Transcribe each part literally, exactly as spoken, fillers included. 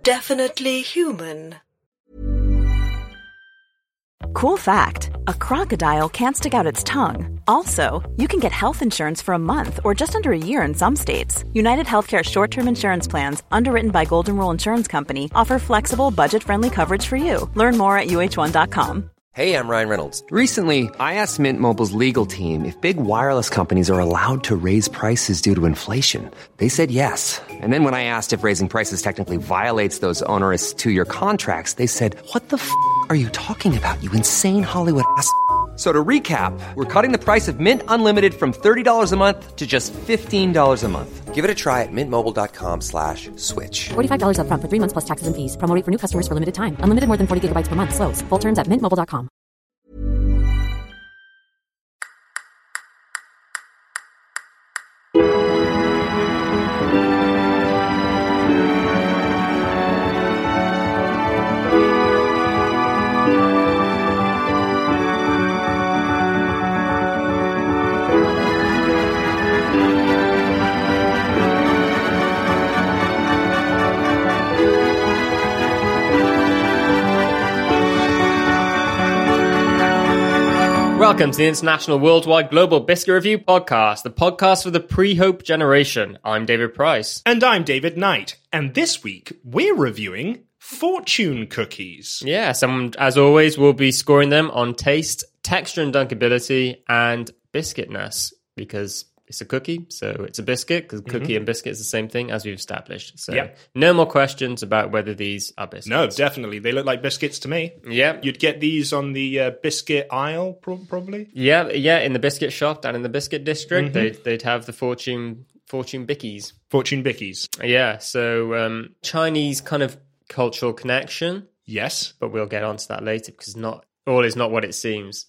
definitely human. Cool fact, a crocodile can't stick out its tongue. Also, you can get health insurance for a month or just under a year in some states. United Healthcare short-term insurance plans, underwritten by Golden Rule Insurance Company, offer flexible, budget-friendly coverage for you. Learn more at U H one dot com. Hey, I'm Ryan Reynolds. Recently, I asked Mint Mobile's legal team if big wireless companies are allowed to raise prices due to inflation. They said yes. And then when I asked if raising prices technically violates those onerous two-year contracts, they said, what the f*** are you talking about, you insane Hollywood ass f- So to recap, we're cutting the price of Mint Unlimited from thirty dollars a month to just fifteen dollars a month. Give it a try at mintmobile.com slash switch. forty-five dollars up front for three months plus taxes and fees. Promo rate for new customers for limited time. Unlimited more than forty gigabytes per month. Slows full terms at mint mobile dot com. Welcome to the International Worldwide Global Biscuit Review Podcast, the podcast for the pre-hope generation. I'm David Price. And I'm David Knight. And this week, we're reviewing fortune cookies. Yes, and as always, we'll be scoring them on taste, texture and dunkability, and biscuitness, because it's a cookie, so it's a biscuit, because cookie mm-hmm. and biscuit is the same thing, as we've established. So yep. No more questions about whether these are biscuits. No, definitely. They look like biscuits to me. Yeah. You'd get these on the uh, biscuit aisle, pro- probably? Yeah, yeah, in the biscuit shop down in the biscuit district, mm-hmm. they'd, they'd have the fortune fortune bickies. Fortune bickies. Yeah, so um, Chinese kind of cultural connection. Yes. But we'll get onto that later, because not all is not what it seems.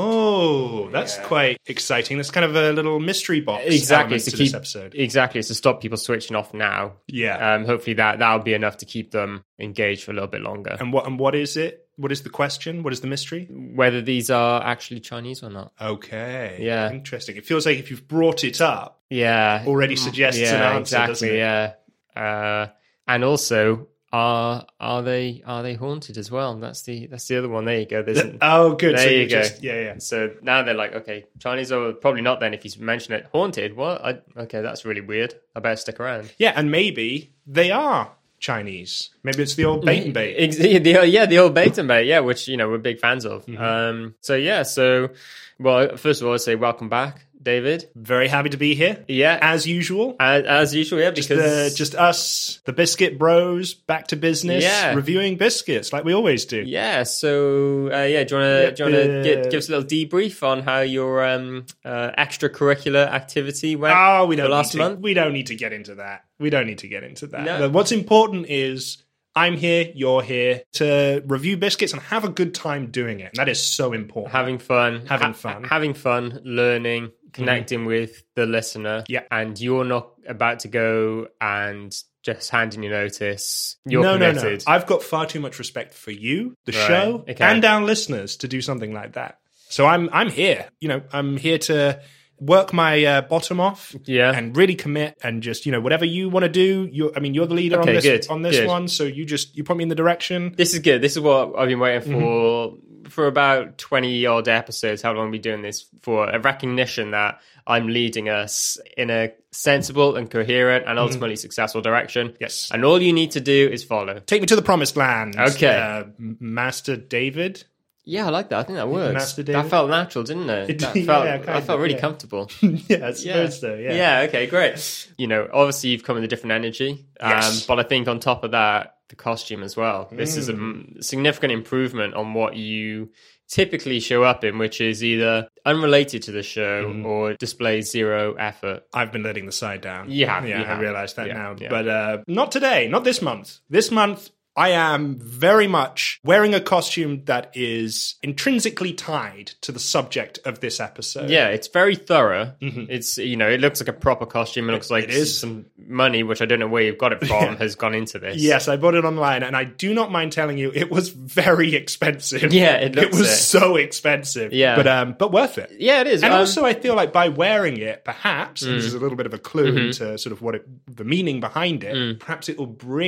Oh, that's yeah. quite exciting. That's kind of a little mystery box. Exactly. To to keep, this episode. Exactly. It's to stop people switching off now. Yeah. Um, hopefully that that'll be enough to keep them engaged for a little bit longer. And what and what is it? What is the question? What is the mystery? Whether these are actually Chinese or not. Okay. Yeah. Interesting. It feels like if you've brought it up, yeah, already suggests yeah, an answer, exactly, doesn't it? Yeah. Uh, and also, Are are they are they haunted as well? That's the that's the other one. There you go. There's, oh, good. There so you, you go. Just, yeah, yeah. So now they're like, okay, Chinese are probably not. Then if you mention it, haunted. What? I, okay, that's really weird. I better stick around. Yeah, and maybe they are Chinese. Maybe it's the old bait and bait. the, yeah, the old bait and bait. Yeah, which you know we're big fans of. Mm-hmm. Um. So yeah. So well, first of all, I'd say welcome back, David. Very happy to be here. Yeah. As usual. As, as usual, yeah. Because just, uh, just us, the biscuit bros, back to business, yeah. reviewing biscuits like we always do. Yeah. So, uh, yeah, do you want to yeah, uh, give, give us a little debrief on how your um, uh, extracurricular activity went oh, we don't last need to, month? We don't need to get into that. We don't need to get into that. No. What's important is I'm here, you're here to review biscuits and have a good time doing it. And that is so important. Having fun. Having ha- fun. Having fun, learning, connecting mm-hmm. with the listener. Yeah. And you're not about to go and just hand in your notice. You're no, committed. No, no. I've got far too much respect for you, the right. show, okay. and our listeners to do something like that. So I'm I'm here. You know, I'm here to work my uh, bottom off, yeah, and really commit, and just you know whatever you want to do. You, I mean, you're the leader okay, on this good, on this good. one, so you just you put me in the direction. This is good. This is what I've been waiting for mm-hmm. for about twenty odd episodes. How long have we been doing this for? A recognition that I'm leading us in a sensible and coherent and ultimately mm-hmm. successful direction. Yes, and all you need to do is follow. Take me to the promised land. Okay, uh, Master David. Yeah, I like that. I think that works. Master David. That felt natural, didn't it? it that yeah, felt, kind I felt of, really yeah. comfortable. yeah, I suppose yeah. so, yeah. Yeah, okay, great. You know, obviously you've come with a different energy. Yes. Um, but I think on top of that, the costume as well. This mm. is a significant improvement on what you typically show up in, which is either unrelated to the show mm. or displays zero effort. I've been letting the side down. Yeah, yeah, yeah. I realise that yeah, now. Yeah. But uh, not today, not this month. This month, I am very much wearing a costume that is intrinsically tied to the subject of this episode. Yeah, it's very thorough. Mm-hmm. It's, you know, it looks like a proper costume. It looks like it is. some money, which I don't know where you've got it from, yeah. has gone into this. Yes, I bought it online, and I do not mind telling you, it was very expensive. Yeah, it looks It was it. so expensive. Yeah. But um, but worth it. Yeah, it is. And um, also, I feel like by wearing it, perhaps, mm. and this is a little bit of a clue mm-hmm. into sort of what it, the meaning behind it, mm. perhaps it will bring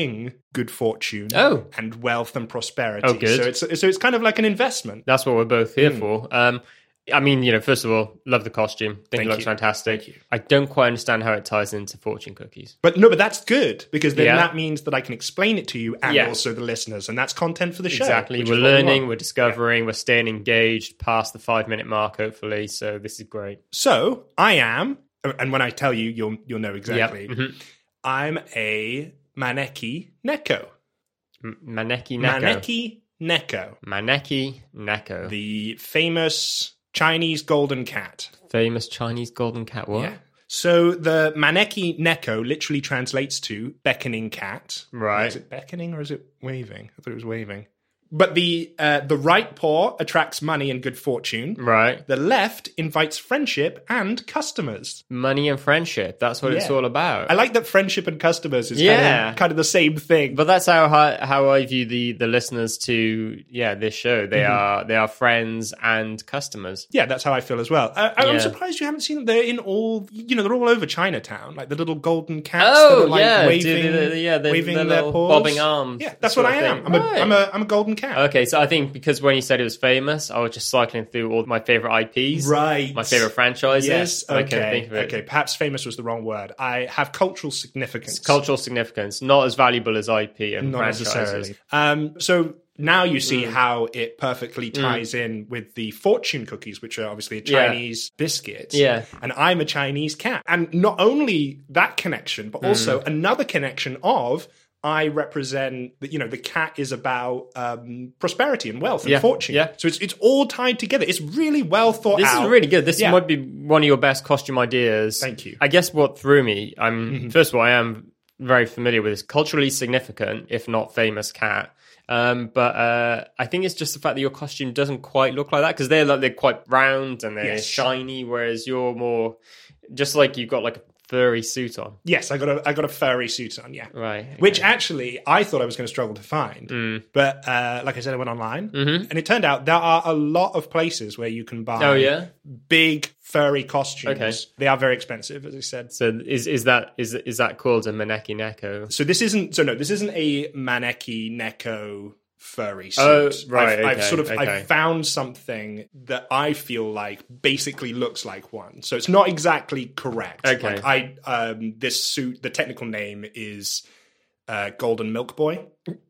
good fortune Oh. and wealth and prosperity. Oh, good. So it's, so it's kind of like an investment. That's what we're both here Mm. for. Um, I mean, you know, first of all, love the costume. Think Thank it looks you. fantastic. Thank you. I don't quite understand how it ties into fortune cookies. But no, but that's good because then Yeah. that means that I can explain it to you and Yeah. also the listeners, and that's content for the show. Exactly. which We're is what we learning, want. we're discovering, we're staying engaged past the five minute mark, hopefully. So this is great. So I am, and when I tell you, you'll you'll know exactly. Yep. Mhm. I'm a Maneki Neko. M- Maneki Neko. Maneki Neko, Maneki Neko. the famous Chinese golden cat. famous Chinese golden cat. What? Yeah. So the Maneki Neko literally translates to beckoning cat. Right. Is it beckoning or is it waving? I thought it was waving. But the uh, the right paw attracts money and good fortune. Right. The left invites friendship and customers. Money and friendship. That's what it's Yeah. all about. I like that friendship and customers is Yeah. kind, of, kind of the same thing. But that's how I, how I view the, the listeners to yeah this show. They Mm-hmm. are they are friends and customers. yeah, that's how I feel as well. Uh, I'm Yeah. surprised you haven't seen them. They're in all, you know, they're all over Chinatown, like the little golden cats. Oh, that are like yeah, waving, do the- the- yeah, the- waving the their little paws, bobbing arms Yeah, that's sort what I of am. thing. I'm a, Right. I'm a, I'm a golden cat. Okay, so I think because when you said it was famous, I was just cycling through all my favorite I Ps, Right. my favorite franchises. Yes. and I Okay. couldn't think of it. Okay. Perhaps famous was the wrong word. I have cultural significance. Cultural significance, not as valuable as I P and Not franchises. necessarily. Um, so now you see Mm. how it perfectly ties in with the fortune cookies, which are obviously a Yeah. Chinese biscuit. Yeah. And I'm a Chinese cat. And not only that connection, but Mm. also another connection of I represent, you know, the cat is about um, prosperity and wealth and Yeah. fortune. Yeah. So it's it's all tied together. It's really well thought This out. is really good. This Yeah. might be one of your best costume ideas. Thank you. I guess what threw me, I'm Mm-hmm. first of all, I am very familiar with this culturally significant, if not famous, cat. Um, but uh, I think it's just the fact that your costume doesn't quite look like that because they're like they're quite round and they're Yes. shiny, whereas you're more just like you've got like a furry suit on. Yes, I got a I got a furry suit on, yeah. Right. Which actually I thought I was going to struggle to find. Mm. But uh, like I said, I went online. And it turned out there are a lot of places where you can buy Oh, yeah? big furry costumes. Okay. They are very expensive, as I said. So is is that is is that called a Maneki Neko? So this isn't, so no, this isn't a Maneki Neko furry suit. Oh, right, I've, I've okay, sort of, okay. I've found something that I feel like basically looks like one. So it's not exactly correct. Okay. Like I, um, this suit, the technical name is uh, Golden Milk Boy.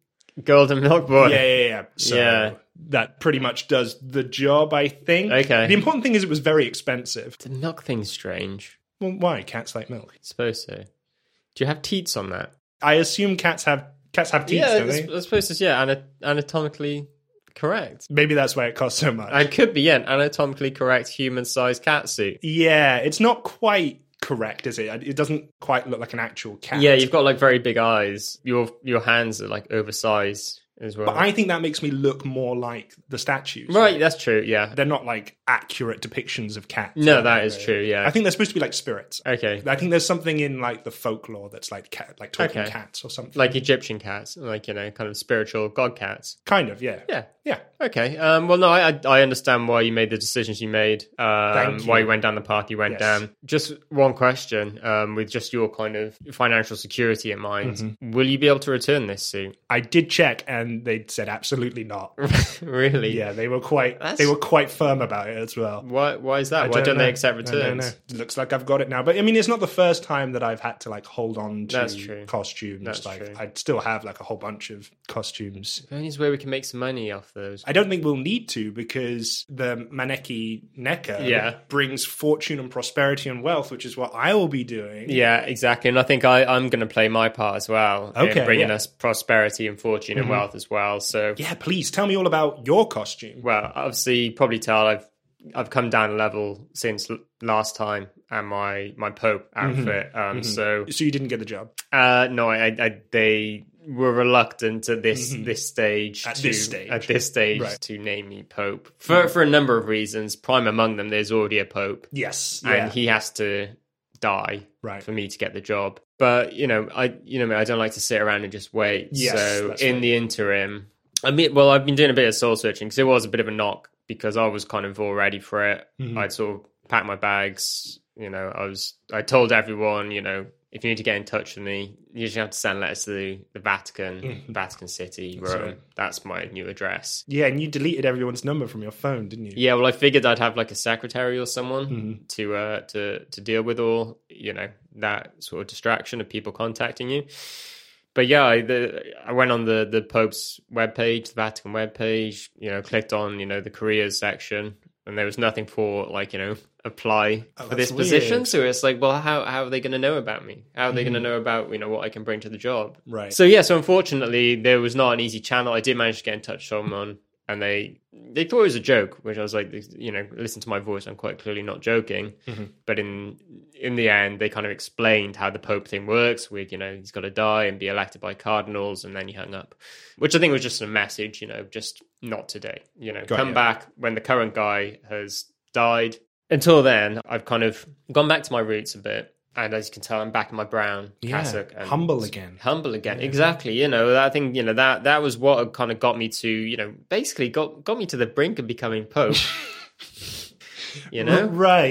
Golden Milk Boy. Yeah, yeah, yeah. So Yeah. that pretty much does the job, I think. Okay. The important thing is it was very expensive. The milk thing's strange. Well, why? Cats like milk. It's supposed to. Do you have teats on that? I assume cats have cats have teeth, yeah, don't it's, they? I suppose it's yeah, ana- anatomically correct. Maybe that's why it costs so much. And could be yeah, an anatomically correct human-sized cat suit. Yeah, it's not quite correct, is it? It doesn't quite look like an actual cat. Yeah, you've got like very big eyes. Your your hands are like oversized as well. But I think that makes me look more like the statues. right, that's true. Yeah. They're not like accurate depictions of cats. No, are that they, is really? true. Yeah. I think they're supposed to be like spirits. okay. I think there's something in like the folklore that's like cat, like talking Okay. cats or something. Like Egyptian cats, like you know, kind of spiritual god cats. kind of, yeah. Yeah. Yeah. Okay. Um, well, no, I I I understand why you made the decisions you made. Um, Thank you. Why you went down the path you went Yes. down. Just one question. Um, with just your kind of financial security in mind, Mm-hmm. will you be able to return this suit? I did check, and they said absolutely not. Really? Yeah, they were quite That's- they were quite firm about it as well. Why? Why is that? I why don't know. they accept I don't returns? know. Looks like I've got it now, but I mean, it's not the first time that I've had to like hold on to That's true. costumes. That's like true. I still have like a whole bunch of costumes. The only way we can make some money off those. I don't think we'll need to because the Maneki Neko Yeah. brings fortune and prosperity and wealth, which is what I will be doing. Yeah, exactly. And I think I, I'm going to play my part as well. Okay, in bringing yeah. Mm-hmm. us prosperity and fortune and wealth as well. So, Yeah, please tell me all about your costume. well, obviously, you probably tell I've I've come down a level since l- last time and my my Pope outfit. Um, So, So you didn't get the job. uh, no, I, I they were reluctant at this this stage At to, this stage. at this stage Right. to name me Pope for for a number of reasons. Prime among them, there's already a Pope. Yes. Yeah. And he has to die Right. for me to get the job. But you know, I you know I don't like to sit around and just wait. Yes, so that's in right. the interim, I mean, well, I've been doing a bit of soul searching because it was a bit of a knock because I was kind of all ready for it. Mm-hmm. I'd sort of packed my bags. You know, I was I told everyone, you know, if you need to get in touch with me, you usually have to send letters to the, the Vatican, mm. Vatican City, Rome. Right. That's my new address. Yeah, and you deleted everyone's number from your phone, didn't you? Yeah, well, I figured I'd have like a secretary or someone mm-hmm. to uh, to to deal with all, you know, that sort of distraction of people contacting you. But yeah, I, the, I went on the, the Pope's webpage, the Vatican webpage, you know, clicked on, you know, the careers section, and there was nothing for, like, you know, apply oh, for this weird. position. So it's like, well, how, how are they going to know about me? How are they mm-hmm. going to know about, you know, what I can bring to the job? Right. So yeah, so unfortunately, there was not an easy channel. I did manage to get in touch with someone, and they they thought it was a joke, which I was like, you know, listen to my voice, I'm quite clearly not joking. Mm-hmm. But in in the end, they kind of explained how the Pope thing works with, you know, he's got to die and be elected by cardinals, and then he hung up, which I think was just a message, you know, just not today, you know, got come you. back when the current guy has died. Until then, I've kind of gone back to my roots a bit. And as you can tell, I'm back in my brown yeah, cassock. And humble again. Humble again, yeah. exactly. You know, I think, you know, that that was what kind of got me to, you know, basically got, got me to the brink of becoming Pope. You know? Right.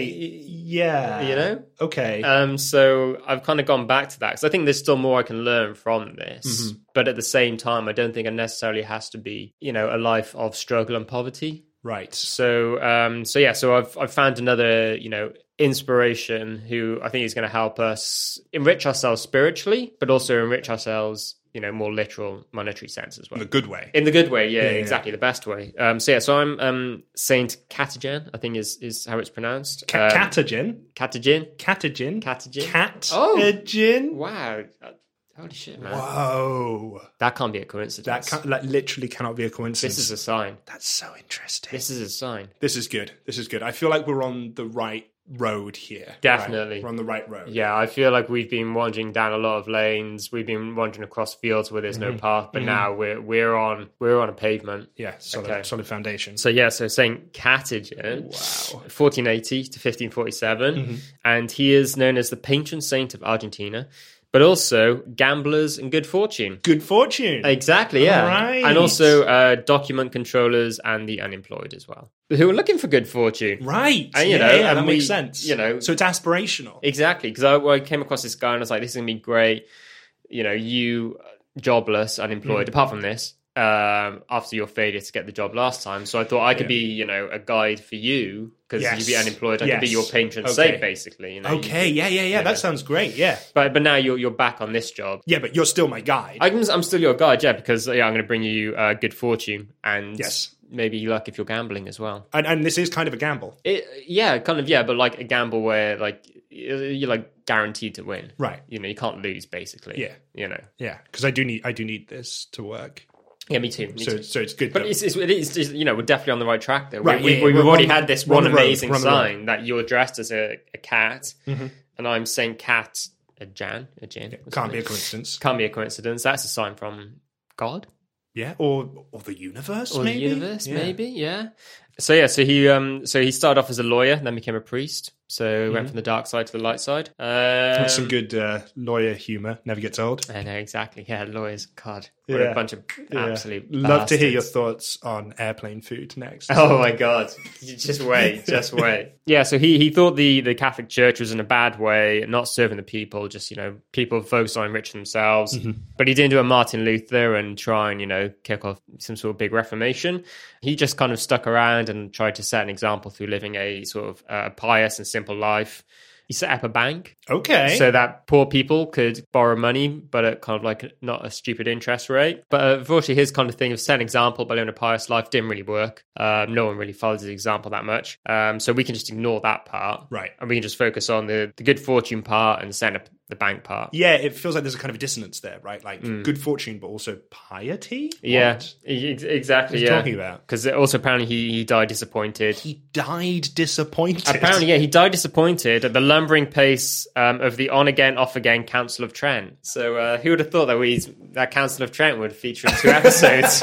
Yeah. You know? Okay. Um. So I've kind of gone back to that, because I think there's still more I can learn from this. Mm-hmm. But at the same time, I don't think it necessarily has to be, you know, a life of struggle and poverty. Right. So, um, so yeah, so I've I've found another, you know, inspiration who I think is going to help us enrich ourselves spiritually, but also enrich ourselves, you know, more literal monetary sense as well. In the good way. In the good way, yeah, yeah exactly, yeah. the best way. Um, so yeah, so I'm um, Saint Catagen, I think is is how it's pronounced. Ca- um, Catagen. Catagen. Catagen. Catagen. Cat. Oh, Catagen. Wow. Holy shit, man. Whoa. That can't be a coincidence. That can't, like, literally cannot be a coincidence. This is a sign. That's so interesting. This is a sign. This is good. This is good. I feel like we're on the right road here. Definitely. Right? We're on the right road. Yeah, I feel like we've been wandering down a lot of lanes. We've been wandering across fields where there's mm-hmm. no path, but mm-hmm. now we're we're on we're on a pavement. Yeah, solid, okay. solid foundation. So yeah, so Saint Catagen, wow, fourteen eighty to fifteen forty-seven, mm-hmm. and he is known as the patron saint of Argentina, but also gamblers and good fortune. Good fortune. Exactly, yeah. All right. And also uh, document controllers and the unemployed as well, who are looking for good fortune. Right. And, you yeah, know, yeah, and that we, makes sense. You know, so it's aspirational. Exactly, because I, well, I came across this guy and I was like, this is going to be great. You know, you jobless, unemployed, mm. apart from this, um, after your failure to get the job last time. So I thought I could yeah. be, you know, a guide for you, because yes. you'd be unemployed. I yes. could be your patron okay. saint, basically. You know, okay, you, yeah, yeah, yeah. That know. sounds great, yeah. But but now you're you're back on this job. Yeah, but you're still my guide. I'm, I'm still your guide, yeah, because yeah, I'm going to bring you uh, good fortune and yes. maybe luck if you're gambling as well. And, and this is kind of a gamble. It, yeah, kind of, yeah, but like a gamble where like you're like guaranteed to win. Right. You know, you can't lose, basically. Yeah. You know. Yeah, because I do need I do need this to work. Yeah, me too. Me so, too. so it's good, but it's, it's, it is, you know, we're definitely on the right track though. Right, we, yeah, we, yeah, we've already on, had this one amazing road, sign that you're dressed as a, a cat, mm-hmm. and I'm saying cat, a Jan, a Jan. Yeah, can't be a coincidence. Can't be a coincidence. That's a sign from God. Yeah, or or the universe, or maybe. the universe, yeah. maybe. Yeah. So yeah, so he um, so he started off as a lawyer, then became a priest. So mm-hmm. went from the dark side to the light side. Um, Some good uh, lawyer humor. Never gets old. I know, exactly. Yeah, lawyers. God, what yeah. a bunch of absolute yeah. bastards. Love to hear your thoughts on airplane food next. Oh my God. Just wait, just wait. Yeah, so he, he thought the, the Catholic Church was in a bad way, not serving the people, just, you know, people focused on enriching themselves. Mm-hmm. But he didn't do a Martin Luther and try and, you know, kick off some sort of big reformation. He just kind of stuck around and tried to set an example through living a sort of uh, pious and simple life. He set up a bank. Okay. So that poor people could borrow money, but at kind of like not a stupid interest rate. But uh, unfortunately, his kind of thing of setting an example by living a pious life didn't really work. Um, no one really followed his example that much. Um, so we can just ignore that part. Right. And we can just focus on the, the good fortune part and setting up the bank part. Yeah, it feels like there's a kind of a dissonance there, right? Like mm. good fortune, but also piety? What? Yeah, ex- exactly. What are you yeah. talking about? Because also apparently he, he died disappointed. He died disappointed? Apparently, yeah, he died disappointed at the lumbering pace um, of the on-again, off-again Council of Trent. So uh, who would have thought that we that Council of Trent would feature in two episodes?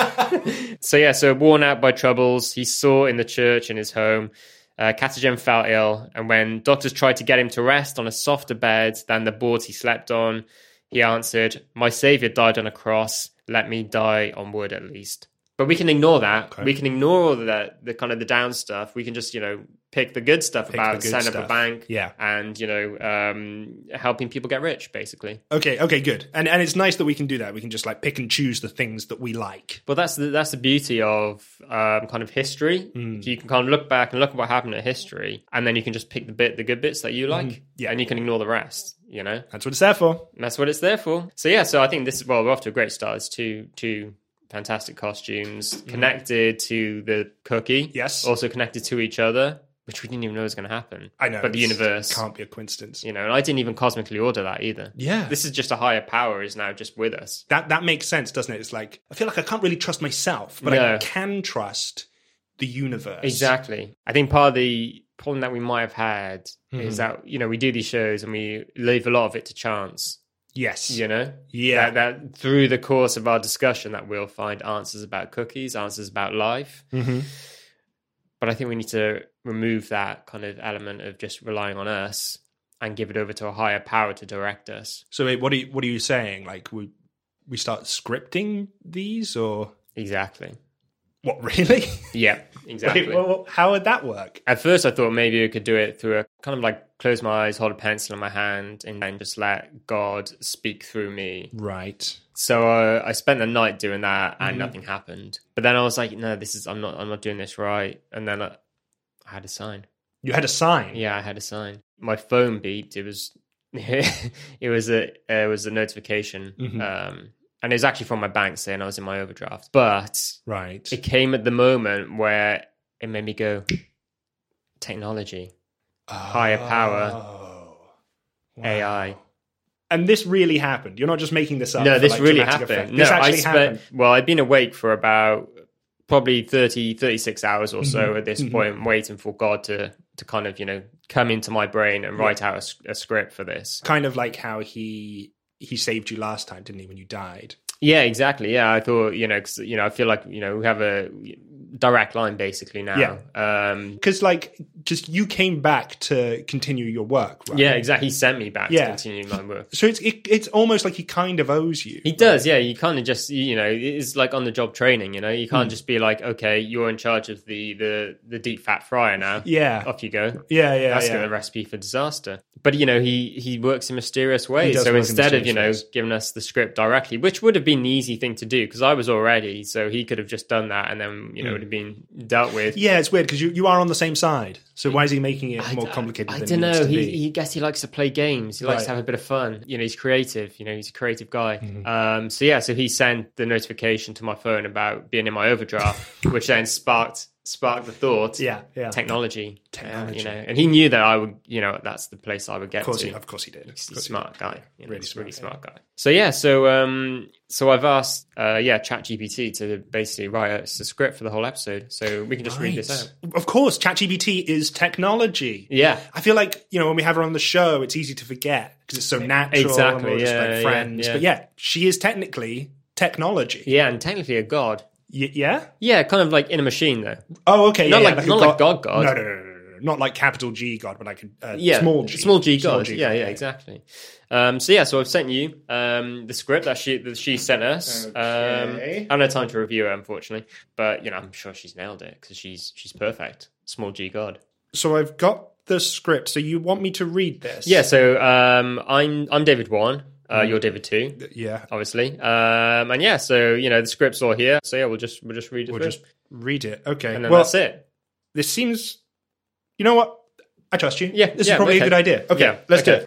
So yeah, so worn out by troubles, he saw in the church in his home. Uh, Catagen fell ill, and when doctors tried to get him to rest on a softer bed than the boards he slept on, he answered, "My Saviour died on a cross, let me die on wood at least." But we can ignore that. Okay. We can ignore all of that, the kind of the down stuff. We can just, you know, pick the good stuff Pick about the good setting stuff. up a bank, Yeah. and you know, um, helping people get rich, basically. Okay, okay, good. And and it's nice that we can do that. We can just like pick and choose the things that we like. But that's the that's the beauty of um, kind of history. Mm. You can kind of look back and look at what happened at history, and then you can just pick the bit, the good bits that you like, Yeah. and you can ignore the rest. You know, That's what it's there for. and that's what it's there for. So yeah, so I think this is well, we're off to a great start. It's two two fantastic costumes connected to the cookie. Yes. also connected to each other, which we didn't even know was going to happen. I know. but the it's- universe can't be a coincidence. You know, and I didn't even cosmically order that either. Yeah. This is just a higher power is now just with us. That that makes sense, doesn't it? It's like I feel like I can't really trust myself, but I No. can trust the universe. Exactly. I think part of the problem that we might have had Mm-hmm. is that, you know, we do these shows and we leave a lot of it to chance, Yes. you know? Yeah. That, that through the course of our discussion that we'll find answers about cookies, answers about life. Mm-hmm. But I think we need to remove that kind of element of just relying on us and give it over to a higher power to direct us. So wait, what are you, what are you saying? Like we we start scripting these, or Exactly. what? Really? Yeah, exactly. Wait, well, how would that work? At first, I thought maybe I could do it through a kind of like close my eyes, hold a pencil in my hand, and then just let God speak through me. Right. So uh, I spent the night doing that, and Mm-hmm. nothing happened. But then I was like, "No, this is I'm not I'm not doing this right." And then I, I had a sign. You had a sign. Yeah, I had a sign. My phone beeped. It was it was a it was a notification, Mm-hmm. um, and it was actually from my bank saying I was in my overdraft. But Right. it came at the moment where it made me go, technology, higher power, Oh. A I. And this really happened. You're not just making this up. No, for, this like, really dramatic happened. effect. No, This I actually spent, happened. well, I'd been awake for about probably thirty, thirty-six hours or so Mm-hmm. at this point, waiting for God to, to kind of, you know, come into my brain and write out a s- a, script for this. Kind of like how he he saved you last time, didn't he, when you died? Yeah, exactly. Yeah, I thought, you know, 'cause, you know, I feel like, you know, we have a direct line basically now. Yeah. Um, Because, like, just you came back to continue your work, right? yeah, exactly. He sent me back Yeah. to continue my work. So it's it, it's almost like he kind of owes you. He does, yeah. You kind of just, you know, it's like on the job training. You know, you Hmm. can't just be like, okay, you're in charge of the the the deep fat fryer now. Yeah. off you go. Yeah, yeah, That's yeah. a recipe for disaster. But you know, he he works in mysterious ways. does So work in instead of you know mysterious ways. giving us the script directly, which would have been the easy thing to do because I was already, so he could have just done that and then you know it would have been dealt with. Yeah, it's weird because you, you are on the same side. So why is he making it more complicated I than don't it needs know. to He, be? he guess he likes to play games. He likes Right. to have a bit of fun. You know, he's creative. You know, he's a creative guy. Mm-hmm. Um, so yeah, so he sent the notification to my phone about being in my overdraft, which then sparked sparked the thought. Yeah, yeah. Technology. Technology. Uh, you know, and he knew that I would. You know, that's the place I would get Of course, to. he, of course he did. Of He's a course he smart did. guy. You know, Really he's a smart, really yeah. smart guy. So yeah, so um, so I've asked, uh, yeah, ChatGPT to basically write us a script for the whole episode, so we can just read this out. Right. Of course, ChatGPT is technology. Yeah. I feel like, you know, when we have her on the show, it's easy to forget because it's so natural. Exactly, And we're just yeah, like yeah, friends. yeah. But yeah, she is technically technology. Yeah, and technically a god. Y- yeah? Yeah, kind of like in a machine though. Oh, okay. Not yeah, like- yeah, a not like God God. No, no, no, no, no, no. Not like capital G God, but like a uh, Yeah, small G. small G god. G yeah, yeah, exactly. Um, so yeah, so I've sent you um, the script that she that she sent us. Okay. Um, I don't have time to review it, unfortunately, but you know, I'm sure she's nailed it because she's she's perfect. Small G god. So I've got the script. So you want me to read this? Yeah, so um, I'm I'm David one. Uh, You're David two. Yeah. Obviously, um, and yeah, so you know the script's all here. So yeah, we'll just we'll just read it. We'll through. just read it. Okay. and then well, that's it. this seems. You know what? I trust you. Yeah, This yeah, is probably okay. a good idea. Okay, Yeah, let's okay. do it.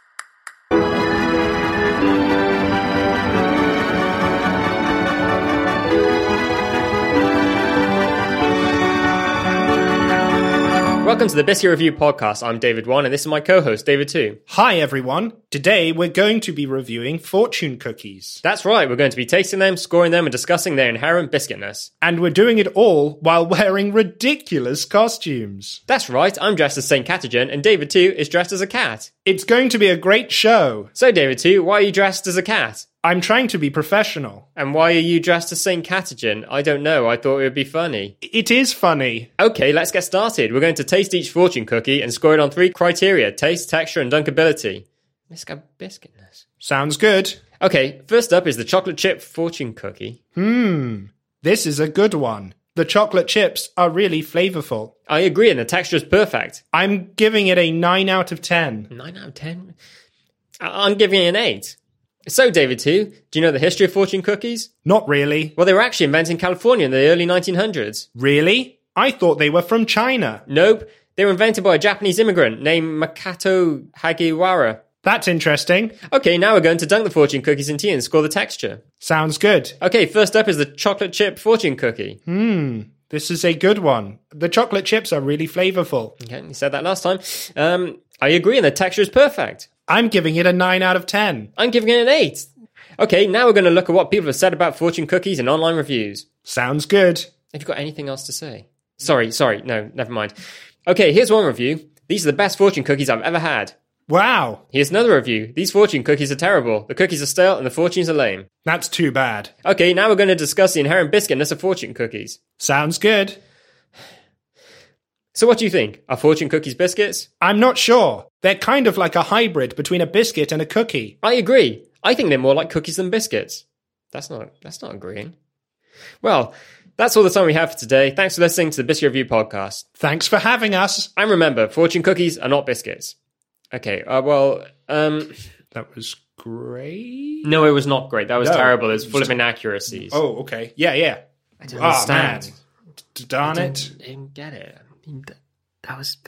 Welcome to the Biscuit Review podcast. I'm David one, and this is my co-host David two. Hi, everyone. Today we're going to be reviewing fortune cookies. That's right, we're going to be tasting them, scoring them, and discussing their inherent biscuitness. And we're doing it all while wearing ridiculous costumes. That's right, I'm dressed as Saint Catagen, and David two is dressed as a cat. It's going to be a great show. So David two, why are you dressed as a cat? I'm trying to be professional. And why are you dressed as Saint Catagen? I don't know, I thought it would be funny. It is funny. Okay, let's get started. We're going to taste each fortune cookie and score it on three criteria: taste, texture, and dunkability. Let's go biscuitness. Sounds good. Okay, first up is the chocolate chip fortune cookie. Hmm. This is a good one. The chocolate chips are really flavorful. I agree, and the texture is perfect. I'm giving it a nine out of ten. nine out of ten? I'm giving it an eight. So, David two, do you know the history of fortune cookies? Not really. Well, they were actually invented in California in the early nineteen hundreds. Really? I thought they were from China. Nope. They were invented by a Japanese immigrant named Makoto Hagiwara. That's interesting. Okay, now we're going to dunk the fortune cookies in tea and score the texture. Sounds good. Okay, first up is the chocolate chip fortune cookie. Hmm, this is a good one. The chocolate chips are really flavorful. Okay, you said that last time. Um, I agree, and the texture is perfect. I'm giving it a nine out of ten. I'm giving it an eight. Okay, now we're going to look at what people have said about fortune cookies in online reviews. Sounds good. Have you got anything else to say? Sorry, sorry, no, never mind. Okay, here's one review. These are the best fortune cookies I've ever had. Wow. Here's another review. These fortune cookies are terrible. The cookies are stale and the fortunes are lame. That's too bad. Okay, now we're going to discuss the inherent biscuitness of fortune cookies. Sounds good. So what do you think? Are fortune cookies biscuits? I'm not sure. They're kind of like a hybrid between a biscuit and a cookie. I agree. I think they're more like cookies than biscuits. That's not that's not agreeing. Well, that's all the time we have for today. Thanks for listening to the Biscuit Review podcast. Thanks for having us. And remember, fortune cookies are not biscuits. Okay, uh, well, um... That was great. No, it was not great. That was No, terrible. It was it full was of inaccuracies. Oh, okay. Yeah, yeah. I don't Ah, understand. man. D- Darn I it. didn't, didn't get it. I mean, that, that was...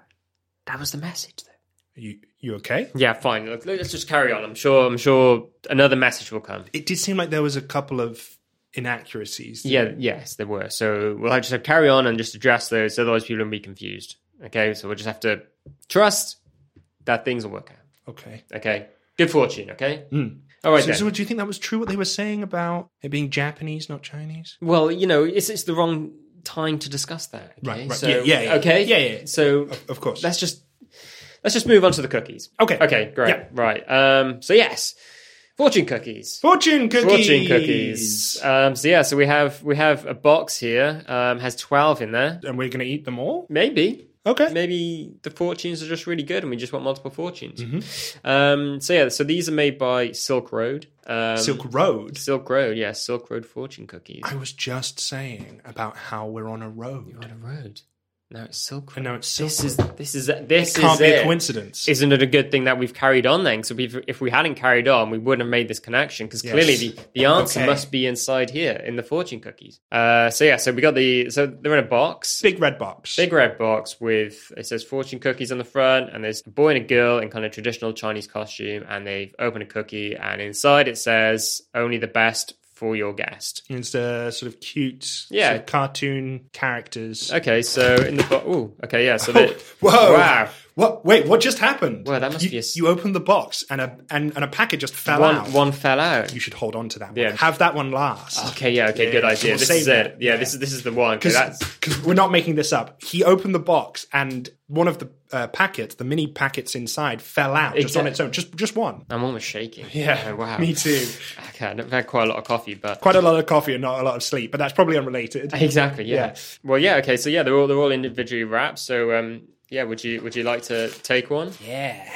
That was the message, though. You you okay? Yeah, fine. Look, let's just carry on. I'm sure I'm sure another message will come. It did seem like there was a couple of inaccuracies. Yeah, yes, there were. So we'll just have to carry on and just address those, otherwise people will be confused. Okay, so we'll just have to trust that things will work out. Okay. Okay, good fortune, okay? Mm. All right, so, then. so do you think that was true, what they were saying about it being Japanese, not Chinese? Well, you know, it's, it's the wrong time to discuss that. Okay? Right, right. So, Yeah, yeah, yeah. Okay? Yeah, yeah, yeah. So, Of, of course. let's just... Let's just move on to the cookies. Okay. Okay, great. Yeah. Right. Um, so yes, fortune cookies. Fortune cookies. Fortune cookies. Um, so yeah, so we have we have a box here. Um, has twelve in there. And we're going to eat them all? Maybe. Okay. Maybe the fortunes are just really good, and we just want multiple fortunes. Mm-hmm. Um, so yeah, so these are made by Silk Road. Um, Silk Road? Silk Road, yeah, Silk Road fortune cookies. I was just saying about how we're on a road. You're on a road. Now it's Silk Road. And now it's Silk This is Road. this is this It can't is be it. a coincidence. Isn't it a good thing that we've carried on then? So if, if we hadn't carried on, we wouldn't have made this connection because Yes. clearly the, the answer Okay. must be inside here in the fortune cookies. Uh, so yeah, so we got the so they're in a box, Big red box. big red box with it says fortune cookies on the front, and there's a boy and a girl in kind of traditional Chinese costume, and they've opened a cookie, and inside it says only the best for your guest. It's the sort of cute Yeah. sort of cartoon characters. Okay, so in the box, ooh, okay, yeah, so they, Whoa! wow. What? Wait, what just happened? Well, that must you, be a s- You opened the box and a and, and a packet just fell One out. one fell out. You should hold on to that one. Yeah. Have that one last. Okay, yeah, okay, Yeah, good so idea. we'll This save is that. it. Yeah, Yeah. this is this is the one. Okay, that's Because we're not making this up. He opened the box and one of the uh, packets, the mini packets inside, fell out just on Exact- its own. Just just one. I'm almost shaking. Yeah, Oh, wow. me too. Okay, I've had quite a lot of coffee, but Quite a lot of coffee and not a lot of sleep, but that's probably unrelated. exactly, yeah. Yeah. Well, yeah, okay, so yeah, they're all they're all individually wrapped. So, um, yeah, would you would you like to take one? Yeah.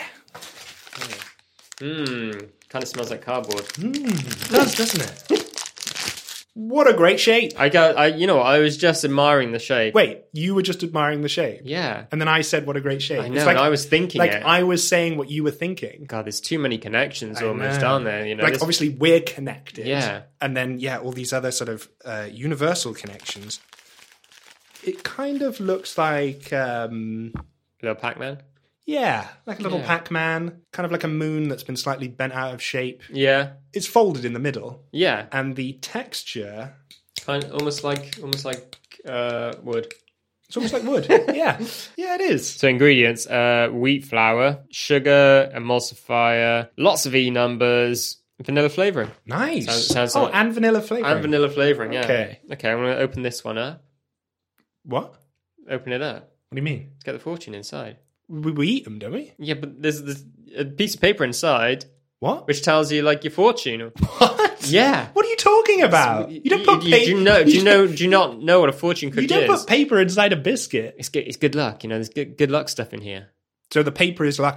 Hmm, kind of smells like cardboard. It does, doesn't it? What a great shape. I got, I you know, I was just admiring the shape. Wait, you were just admiring the shape. Yeah. And then I said, what a great shape. I It's know, like, and I was thinking like it. I was saying what you were thinking. God, there's too many connections I almost, know. aren't there? You know, like this- obviously we're connected. Yeah. And then, yeah, all these other sort of uh, universal connections. It kind of looks like, um, little Pac-Man. yeah, like a little Yeah. Pac-Man, kind of like a moon that's been slightly bent out of shape. Yeah, It's folded in the middle. yeah, And the texture, kind of, almost like almost like uh, wood. it's almost like wood. Yeah. Yeah, it is. So ingredients: uh, wheat flour, sugar, emulsifier, lots of E numbers, vanilla flavoring, Nice. Sounds- sounds oh, like- and vanilla flavor. and vanilla flavoring. Yeah. Okay. Okay. I'm going to open this one up. What? Open it up. What do you mean? Let's get the fortune inside. We, we eat them, don't we? Yeah, but there's, there's a piece of paper inside What? which tells you like your fortune. What? Yeah. What are you talking about? You don't put you, paper. do you know? Do you know? Do you not know what a fortune cookie You don't is? put paper inside a biscuit. It's good. It's good luck. You know, there's good good luck stuff in here. So the paper is lucky.